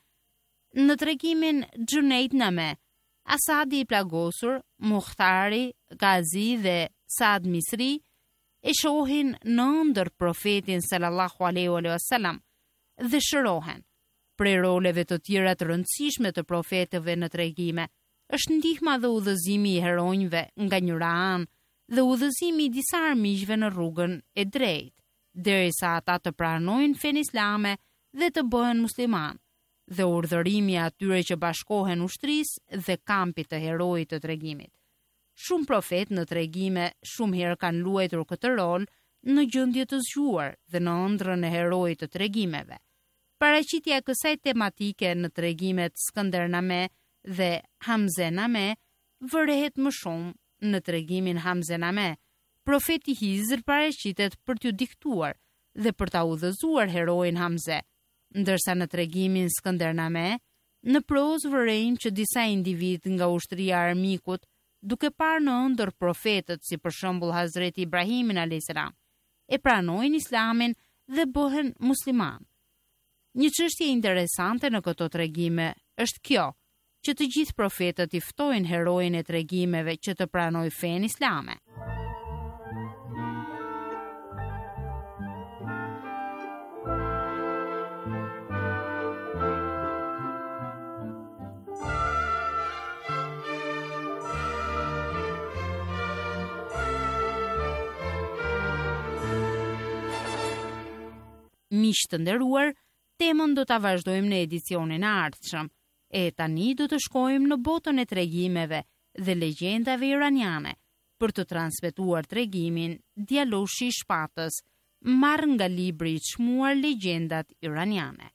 Në tregimin Xhunejdname, Asadi i plagosur, Muhtari, Gazi dhe Saad Misri e shohin në ëndër profetin sallallahu alaihi wasallam dhe shërohen. Prej roleve të tjera të rëndësishme të profetëve në tregime është ndihma dhe udhëzimi i heronjve nga njëra anë dhe udhëzimi i disa armiqve në rrugën e drejtë, derisa ata të pranojnë fenë islame dhe të bëhen musliman, dhe urdhërimi i atyre që bashkohen ushtrisë dhe kampit të heroit të tregimit. Shumë profet në tregime shumë herë kanë luajtur këtë rol në gjendje të zgjuar dhe në ëndrrën e heroit të tregimeve. Paraqitja e kësaj tematike në tregimet Skënderbname dhe Hamzename vërehet më shumë në tregimin Hamzename. Profeti Hizr paraqitet për t'u diktuar dhe për ta udhëzuar heroin Hamze, ndërsa në tregimin Skënderbname, në prozë vërejmë që disa individ nga ushtria e armikut, duke parë në ëndër profetët si për shembull Hazreti Ibrahimin alayhis salam, e pranojnë islamin dhe bëhen musliman. Një çështje interesante në këto tregime është kjo, që të gjithë profetët i ftojnë heroin e tregimeve që të pranojë fenë islame. Miq të nderuar, temën do ta vazhdojmë në edicionin e ardhshëm. E tani do të shkojmë në botën e tregimeve dhe legjendave iraniane për të transmetuar tregimin Djaloshi i Shpatës, marrë nga libri i çmuar Legjendat Iraniane.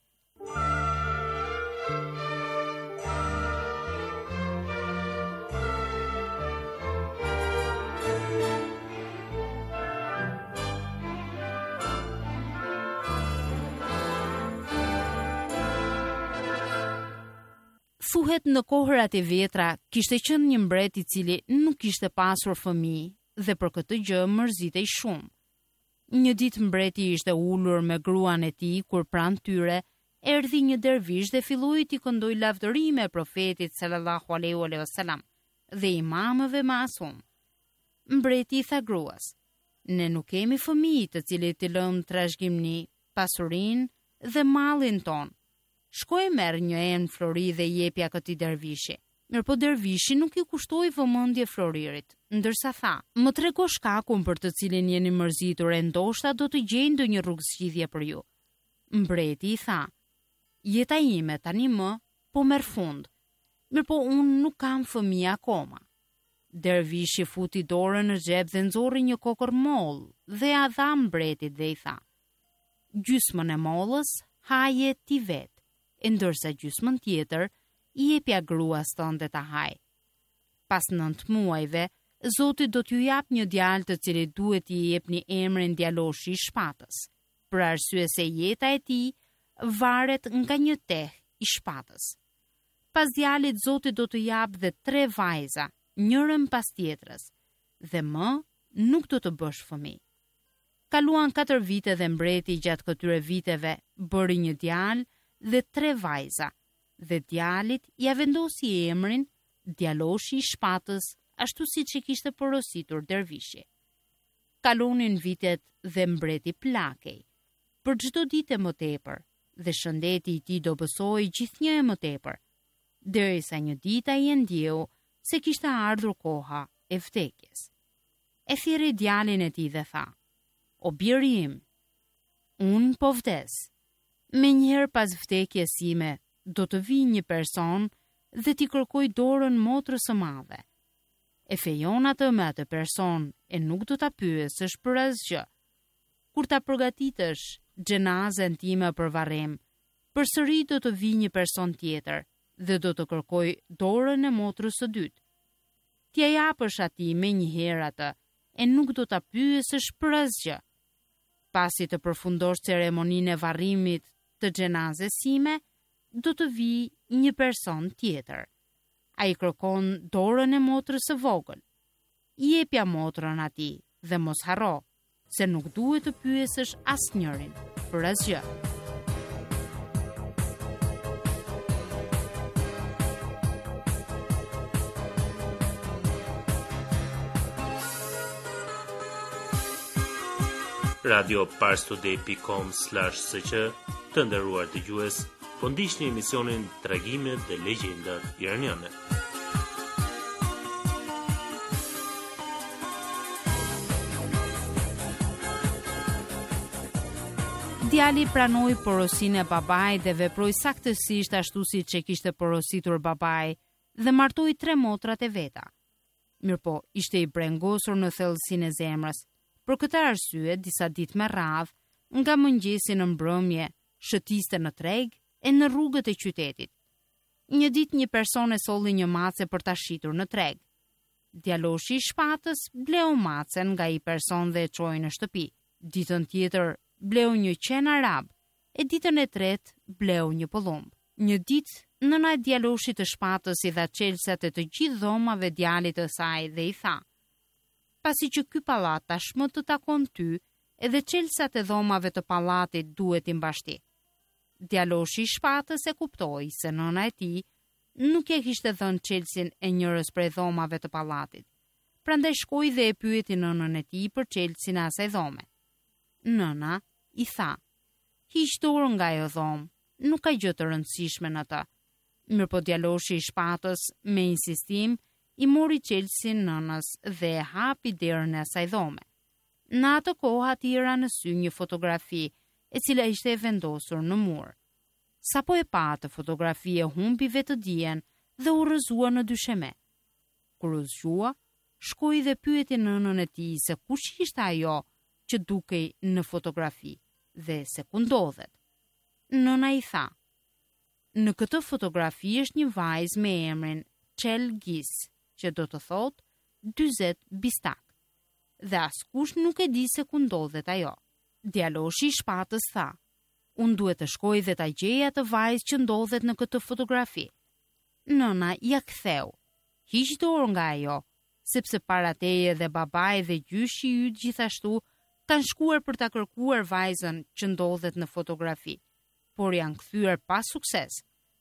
Thuhet në kohërat e vetra kishte qenë një mbret i cili nuk kishte pasur fëmijë dhe për këtë gjë mërzitej shumë. Një ditë mbreti ishte ulur me gruan e tij kur pranë tyre erdhi një dervish dhe filloi t'i këndoj lavdërime profetit sallallahu alaihi wasallam dhe imamëve masum. Mbreti i tha gruas: "Ne nuk kemi fëmijë të cilët t'i lëm trashëgimni, pasurinë dhe mallin ton. Shkoj merr një enë flori dhe jepja këtij dervishi." Mirpo dervishi nuk i kushtoi vëmendje floririt, ndërsa tha: "Më trego shkakun për të cilin jeni mërzitur e ndoshta do të gjej ndonjë rrugë zgjidhje për ju." Mbreti i tha: "Jeta ime tani më po merr fund, mirpo unë nuk kam fëmijë akoma." Dervishi futi dorën në xhep dhe nxorri një kokër moll dhe a dha mbretit dhe i tha: "Gjysmën e mollës haje ti vet, e ndërsa gjysmën tjetër i jepja gruas tënde ta haj. Pas nëntë muajve, Zoti do t'ju jap një djalë të cilit duhet t'i jepni emrin djaloshi i shpatës, për arsye se jeta e tij varet nga një teh i shpatës. Pas djalit Zoti do t'u jap dhe tre vajza, njërën pas tjetrës, dhe më nuk do të bësh fëmijë." Kaluan katër vite dhe mbreti gjatë këtyre viteve bëri një djalë dhe tre vajza, dhe djalit ja vendosi emrin djaloshi i shpatës, ashtu siç e kishte porositur dervishi. Kalunin vitet dhe mbreti plakej, për çdo ditë më tepër, dhe shëndeti i tij do bësoi gjithnjë më tepër, derisa një ditë ai e ndjeu se kishte ardhur koha e vdekjes. E thirrri djalin e tij dhe tha: "O biri im, unë po vdes. Menjëherë pas vdekjes sime do të vi një person dhe t'i kërkoj dorën motrës së madhe. E fejon atë me atë person e nuk do t'a pyesësh për asgjë. Kur ta përgatitësh xhenazën time për varrem, përsëri do të vi një person tjetër dhe do të kërkoj dorën e motrës së dytë. T'ja japësh atij menjëherë atë e nuk do t'a pyesësh për asgjë. Pasi të përfundosh ceremoninë e varrimit të xhenazës sime, do të vi një person tjetër. Ai kërkon dorën e motrës së vogël. Jepja motrën atij dhe mos harro se nuk duhet të pyesësh asnjërin për asgjë." radio parstoday dot com slash s q Të nderuar dëgjues, po ndiqni emisionin Tregimet dhe Legjendat Iraniane. Djali pranoi porosinë e babait dhe veproi saktësisht ashtu siç e kishte porositur babai dhe martoi tre motrat e veta. Mirpo ishte i brengosur në thellësinë e zemrës. Për këtë arsye, disa ditë me radhë, nga mëngjesi në mbrëmje, shëtiste në treg e në rrugët e qytetit. Një ditë një person e solli një mace për ta shitur në treg. Djaloshi i shpatës bleu macen nga i person dhe e çoi në shtëpi. Ditën tjetër bleu një qen arab, e ditën e tretë bleu një pollumb. Një ditë nëna e djaloshit të shpatës i dha çelësat e të gjithë dhomave djalit të saj dhe i tha: "Pasi që ky pallat tashmë të takon ty, edhe çelësat e dhomave të pallatit duhet i mbashti." Djaloshi i shpatës e kuptoi se nëna e tij nuk e kishte dhënë çelësin e njërës prej dhomave të pallatit. Prandaj shkoi dhe e pyeti nënën e tij për çelësin e asaj dhome. Nëna i tha: "Hiq dorë nga ajo dhomë, nuk ka gjë të rëndësishme në të." Mirpo djaloshi i shpatës me insistim i mori çelësin nënës dhe e hapi derën e asaj dhome. Në atë kohë ati ra në sy një fotografi e cila ishte e vendosur në mur. Sa po e pa atë fotografi e humbi vetë dijen dhe u rrëzua në dysheme. Kur u zgjua, shkoi dhe pyeti nënën e tij se kush ishte ajo që dukej në fotografi dhe se ku ndodhet. Nëna i tha: "Në këtë fotografi është një vajzë me emrin Çelgis, që do të thotë dyzet bistak. Dhe askush nuk e di se ku ndodhet ajo." Djaloshi i shpatës tha: "Unë duhet të shkoj dhe ta gjej atë vajzë që ndodhet në këtë fotografi." Nëna ja ktheu. Hiq dorë nga ajo, sepse para teje dhe babai dhe gjyshi yt gjithashtu kanë shkuar për ta kërkuar vajzën që ndodhet në fotografi, por janë kthyer pa sukses.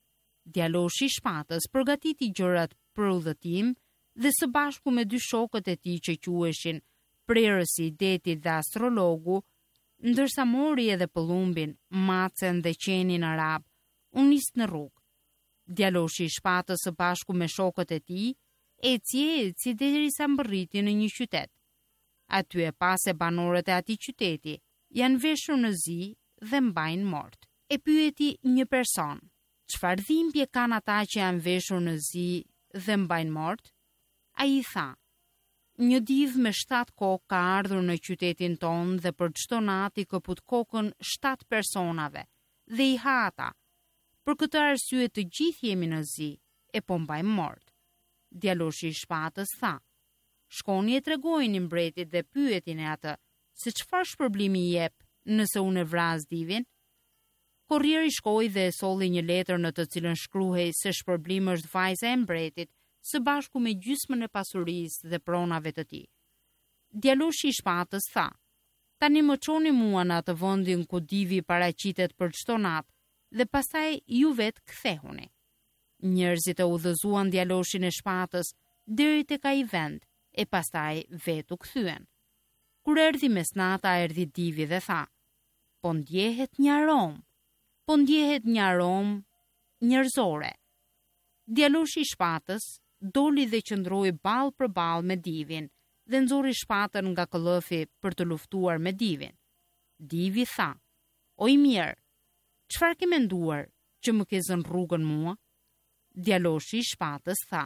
Djaloshi i shpatës përgatiti gjërat për udhëtim dhe së bashku me dy shokët e tij që quheshin Prerësi i Detit dhe Astrologu, ndërsa mori edhe pëllumbin, macen dhe qenin arab, u nis në rrugë. Djaloshi i shpatës së bashku me shokët e tij eci e eci derisa mbërriti në një qytet. Aty e pa se banorët e atij qyteti janë veshur në zi dhe mbajnë mort. E pyeti një person, çfarë dhimbje kanë ata që janë veshur në zi dhe mbajnë mort? Ai i tha, një div me shtatë kokë ka ardhur në qytetin ton dhe për çdo natë i këput kokën shtatë personave dhe i ha ata. Për këtë arsye të gjithë jemi në zi e po mbajmë mort. Djaloshi i shpatës tha, shkoni e tregojini mbretit dhe pyetin e atë se çfarë shpërblimi i jep nëse unë e vras divin. Korrieri shkoi dhe e solli një letër në të cilën shkruhej se shpërblimi është vajza e mbretit së bashku me gjysmën e pasurisë dhe pronave të tij. Djaloshi i shpatës tha, tani më çoni mua në atë vendin ku divi paraqitet për çdo natë dhe pastaj ju vetë kthehuni. Njerëzit e udhëzuan djaloshin e shpatës deri tek ai vend e pastaj vetë u kthyen. Kur erdhi mesnata, erdhi divi dhe tha, po ndjehet një arom, po ndjehet një arom njerëzore. Djaloshi i shpatës doli dhe qëndroi ball për ball me divin dhe nxori shpatën nga këllëfi për të luftuar me divin. Divi tha, o i mirë, çfarë ke menduar që më ke zënë rrugën mua? Djaloshi i shpatës tha,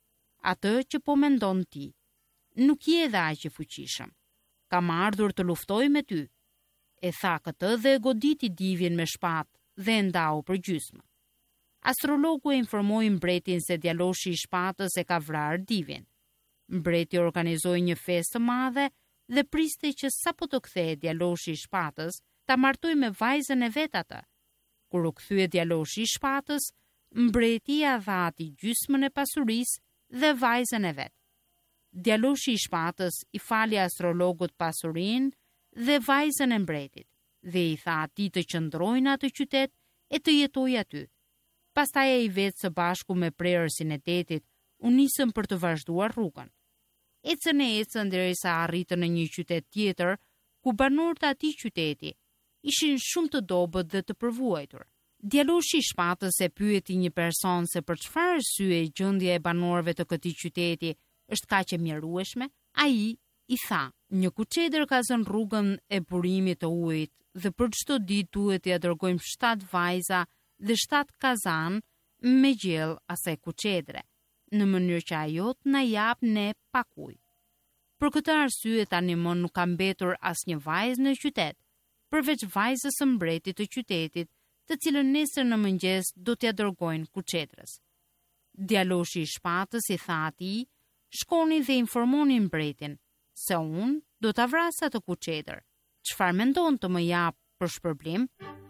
atë që po mendon ti, nuk je edhe aq i fuqishëm. Kam ardhur të luftoj me ty. E tha këtë dhe e goditi divin me shpatë dhe e ndau për gjysmë. Astrologu e informoi mbretin se djaloshi i shpatës e ka vrarë divin. Mbreti organizoi një festë të madhe dhe priste që sapo të kthehej djaloshi i shpatës, ta martoi me vajzën e vet atë. Kur u kthye djaloshi i shpatës, mbreti ia dha atij gjysmën e pasurisë dhe vajzën e vet. Djaloshi i shpatës i fali astrologut pasurinë dhe vajzën e mbretit dhe i tha atij të qëndrojnë në atë qytet e të jetojë aty. Pastaj ai vetë së bashku me prerësin e detit u nisën për të vazhduar rrugën. Ecën e ecën derisa arritën në një qytet tjetër ku banorët e atij qyteti ishin shumë të dobët dhe të përvuajtur. Djaloshi i shpatës e pyeti një person se për çfarë arsye gjendja e banorëve të këtij qyteti është kaq e mjerueshme. Ai i tha, një kuçedër ka zënë rrugën e burimit të ujit dhe për çdo ditë duhet t'ia dërgojmë shtatë vajza dhe shtatë kazan me gjell asaj kuçedre, në mënyrë që ajo të na jap ne pak ujë. Për këtë arsye tani më nuk ka mbetur asnjë vajzë në qytet, përveç vajzës së mbretit të qytetit, të cilën nesër në mëngjes do t'ia dërgojnë kuçedrës. Djaloshi i shpatës i tha atij, shkoni dhe informoni mbretin se unë do ta vras atë kuçedër. Çfarë mendon të më jap për shpërblim?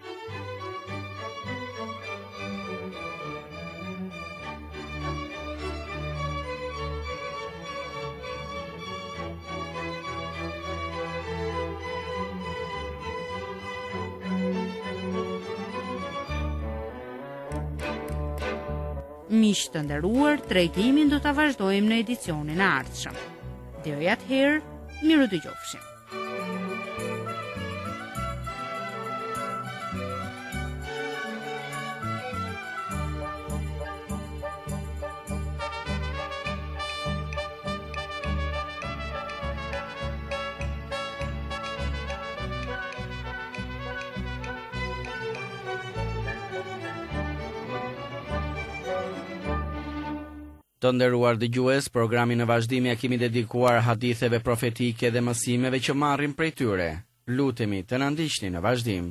Miq të nderuar, tregimin do ta vazhdojmë në edicionin e ardhshëm. Deri atëherë, miru dëgjofshim. Të nderuar dëgjues, programin në vazhdim ja kemi dedikuar haditheve profetike dhe mësimeve që marrim prej tyre. Lutemi të na ndiqni në vazhdim.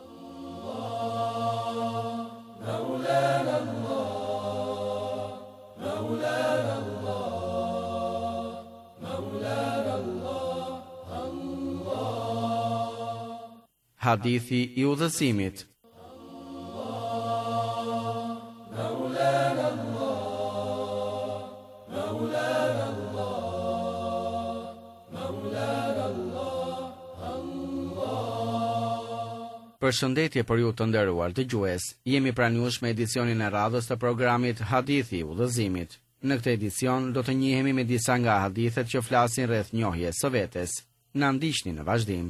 Hadithi i udhëzimit. Përshëndetje për ju të nderuar dëgjues. Jemi pranë jush me edicionin e radhës të programit Hadithi Udhëzimit. Në këtë edicion do të njihemi me disa nga hadithet që flasin rreth njohjes së vetes. Na ndiqni në vazhdim.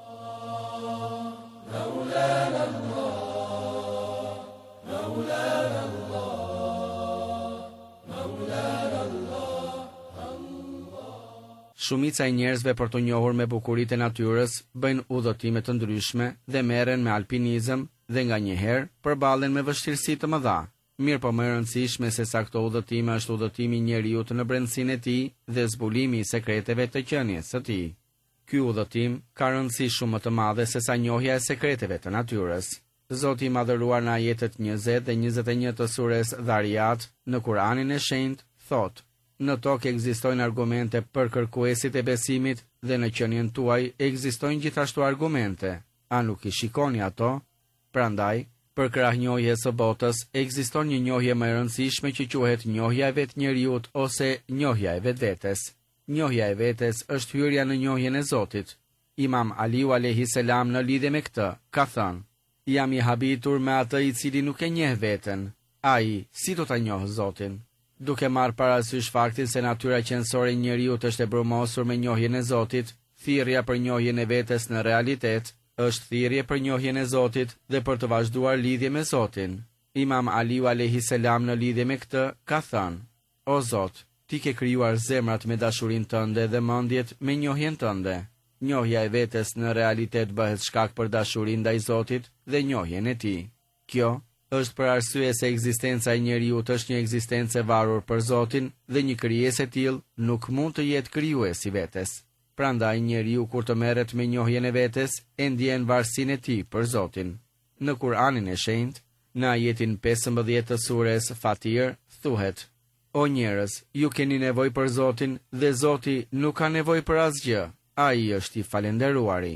Shumica e njerëzve për të njohur me bukuritë e natyrës bëjnë udhëtime të ndryshme dhe merren me alpinizëm dhe nganjëherë përballen me vështirësi të mëdha. Mirë po më e rëndësishme se sa këto udhëtime është udhëtimi i njeriu në brendësinë e tij dhe zbulimi i sekreteve të qenies së tij. Ky udhëtim ka rëndësi shumë më të madhe se sa njohja e sekreteve të natyrës. Zoti i madhëruar në ajetet njëzet dhe njëzet e një të sures Dhariyat në Kur'anin e Shenjtë thotë: Në tokë ekzistojnë argumente për kërkuesit e besimit dhe në qenien tuaj ekzistojnë gjithashtu argumente. A nuk i shikoni ato? Prandaj, për krah njohjes së botës, ekziston një njohje më e rëndësishme që quhet njohja e vetë njeriut ose njohja e vetvetes. Njohja e vetes është hyrja në njohjen e Zotit. Imam Aliu alayhi salam në lidhje me këtë ka thënë: Jam i habitur me atë i cili nuk e njeh veten. Ai si do ta njohë Zotin? Duke marrë parasysh faktin se natyra qenësore e njeriut është e brumosur me njohjen e Zotit, thirrja për njohjen e vetes në realitet është thirrje për njohjen e Zotit dhe për të vazhduar lidhje me Zotin. Imam Aliu alayhi salam në lidhje me këtë ka thënë: O Zot, ti ke krijuar zemrat me dashurinë tënde dhe mendjet me njohjen tënde. Njohja e vetes në realitet bëhet shkak për dashurinë ndaj Zotit dhe njohjen e tij. Kjo është për arsye se ekzistenca e njeriut është një ekzistencë e varur për Zotin dhe një krijesë e tillë nuk mund të jetë krijues i vetes. Prandaj njeriu kur të merret me njohjen e vetes, e ndjen varësinë e tij për Zotin. Në Kur'anin e Shenjtë, në ajetin pesëmbëdhjetë të sures Fatir, thuhet: O njerëz, ju keni nevojë për Zotin dhe Zoti nuk ka nevojë për asgjë. Ai është i falendëruari.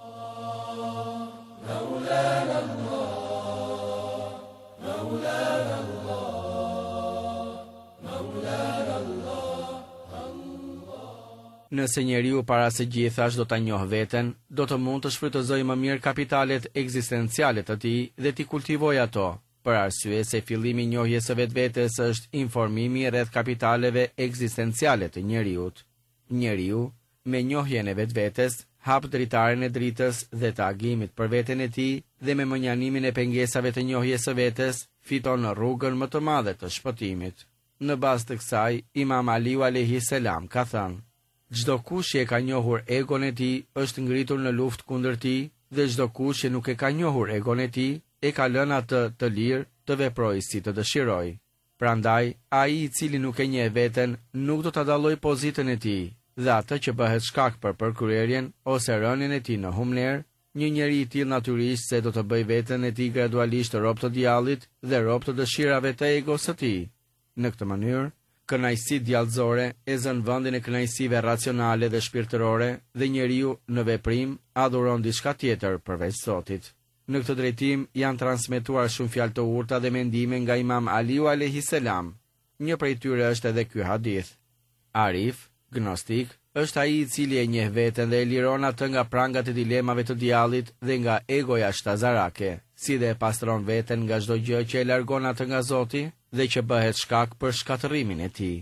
Nëse njeriu para së gjithash do ta njohë veten, do të mund të shfrytëzojë më mirë kapitalet ekzistenciale të tij dhe t'i kultivojë ato, për arsye se fillimi i njohjes së vetvetes është informimi rreth kapitaleve ekzistenciale të njeriut. Njeriu, me njohjen e vetvetes, hap dritaren e dritës dhe të agimit për veten e tij dhe me mënjanimin e pengesave të njohjes së vetes, fiton në rrugën më të madhe të shpëtimit. Në bazë të kësaj, Imam Aliu alayhi salam ka thënë: Çdo kush që e ka njohur egon e tij është ngritur në luftë kundër tij dhe çdo kush që nuk e ka njohur egon e tij e ka lënë atë të lirë të veprojë si të dëshirojë. Prandaj, ai i cili nuk e njeh veten nuk do ta dallojë pozitën e tij dhe atë që bëhet shkak për përkryerjen ose rënien e tij në humler, një njeri i tillë natyrisht se do të bëjë veten e tij gradualisht rob të djallit dhe rob të dëshirave të egos së tij. Në këtë mënyrë, kënaqësitë djallëzore e zën vendin e kënaqësive racionale dhe shpirtërore dhe njeriu në veprim adhuron diçka tjetër përveç Zotit. Në këtë drejtim janë transmetuar shumë fjalë të urta dhe mendime nga Imam Aliu alayhi salam. Një prej tyre është edhe ky hadith: Arif, gnostik, është ai i cili e njeh veten dhe e liron atë nga prangat e dilemave të djallit dhe nga egoja shtazarake, si dhe e pastron veten nga çdo gjë që e largon atë nga Zoti dhe që bëhet shkak për shkatërimin e tij.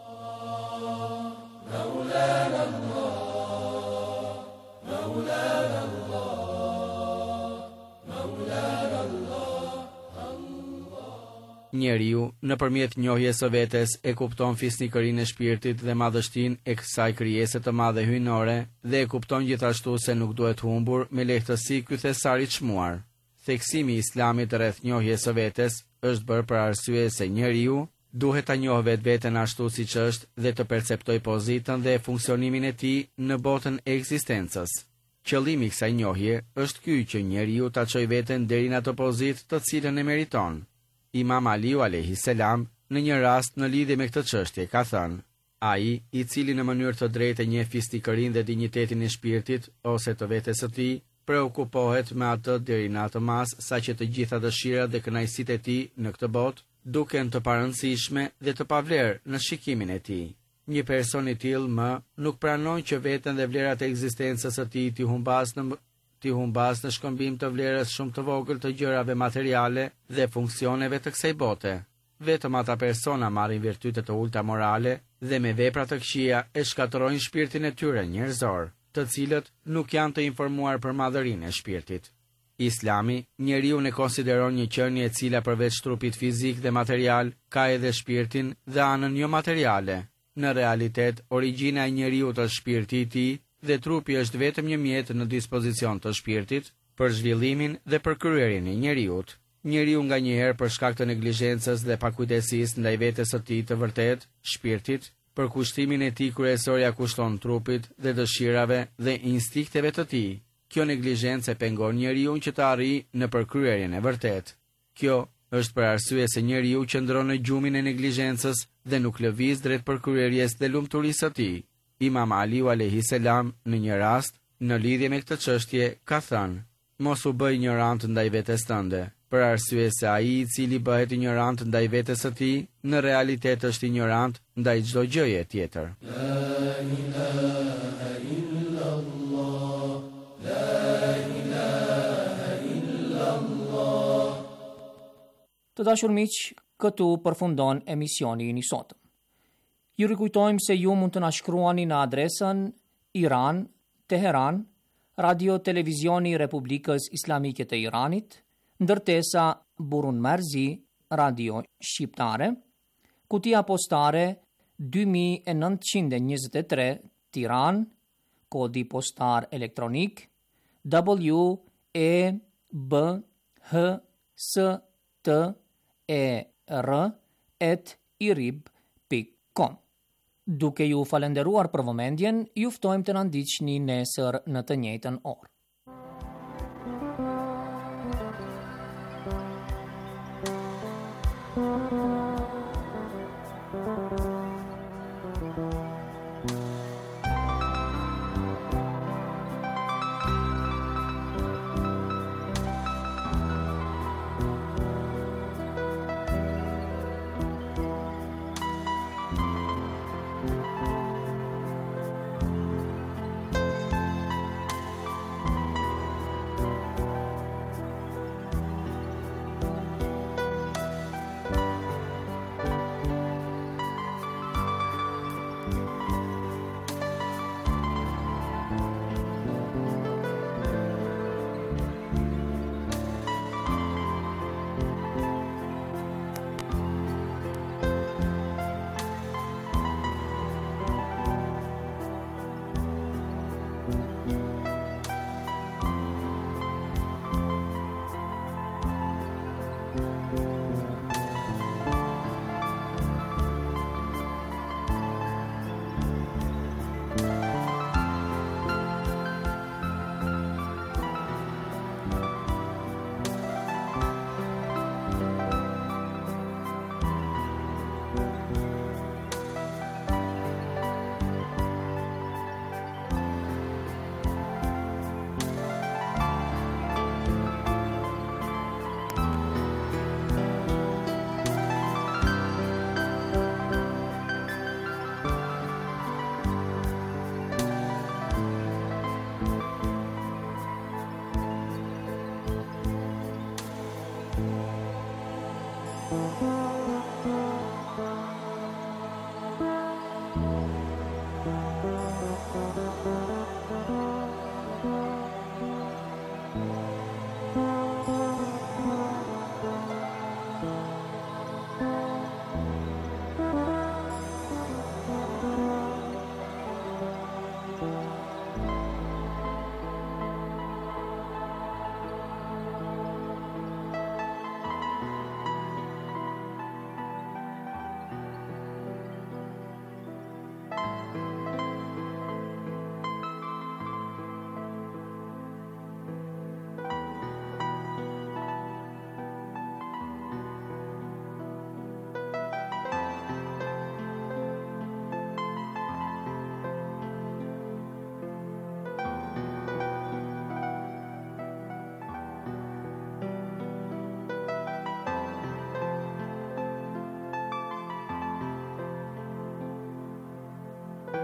Njeriu, nëpërmjet njohjes së vetes, e kupton fisnikërinë e shpirtit dhe madhështinë e kësaj krijese të madhe hyjnore dhe e kupton gjithashtu se nuk duhet humbur me lehtësi ky thesar i çmuar. Theksimi i Islamit rreth njohjes së vetes është bërë për arsye se njeriu duhet ta njohë vetveten ashtu siç është dhe të perceptojë pozitën dhe funksionimin e tij në botën e ekzistencës. Qëllimi i kësaj njohje është ky që njeriu ta çojë veten deri në atë pozitë të cilën e meriton. Imam Aliu alayhi salam në një rast në lidhje me këtë çështje ka thënë: Ai i cili në mënyrë të drejtë e njeh fisnikërinë dhe dinjitetin e shpirtit ose të vetes së tij, preokupohet me atë deri në atë mas saqë të gjitha dëshirat dhe kënaqësitë e tij në këtë botë duken të parëndësishme dhe të pavlerë në shikimin e tij. Një person i tillë më nuk pranon që veten dhe vlerat e ekzistencës së tij t'i humbas në ti humbas në shkëmbim të vlerës shumë të vogël të gjërave materiale dhe funksioneve të kësaj bote. Vetëm ata persona marrin virtyte të ulta morale dhe me vepra të këqija e shkatërrojnë shpirtin e tyre njerëzor, të cilët nuk janë të informuar për madhërinë e shpirtit. Islami, njeriu e konsideron një qenie e cila përveç trupit fizik dhe material, ka edhe shpirtin dhe anën jo materiale. Në realitet, origjina e njeriu të shpirti i tij dhe trupi është vetëm një mjet në dispozicion të shpirtit për zhvillimin dhe për kryerjen e njeriut. Njeriu nganjëherë për shkak të neglizhencës dhe pakujdesis ndaj vetes së tij të vërtet, shpirtit, për kushtimin e tij kryesor ja kushton trupit dhe dëshirave dhe instinkteve të tij. Kjo neglizhencë pengon njeriu që të arrijë në përkryerjen e vërtet. Kjo është për arsye se njeriu qëndron në gjumin e neglizhencës dhe nuk lëviz drejt përkryerjes dhe lumturisë së tij. Imam Aliu alayhis salam në një rast, në lidhje me këtë çështje, ka thënë: "Mos u bëj ignorant ndaj vetes tënde, për arsye se ai i cili bëhet ignorant ndaj vetes së tij, në realitet është ignorant ndaj çdo gjëje tjetër." La ilaha illallah, la ilaha illallah. Të dashur miq, këtu përfundon emisioni i sotëm. Ju rikujtojmë se ju mund të na shkruani në adresën Iran, Teheran, Radio Televizioni Republikës Islamike të Iranit, ndërtesa Burun Merzi, Radio Shqiptare, kutia postare dy mijë e nëntëqind e njëzet e tre, Tiranë, kodi postar elektronik W E B H S T E R at irib pikë com. Duke ju falenderuar për vëmendjen, ju ftojmë të na ndiqni nesër në të njëjtën orë.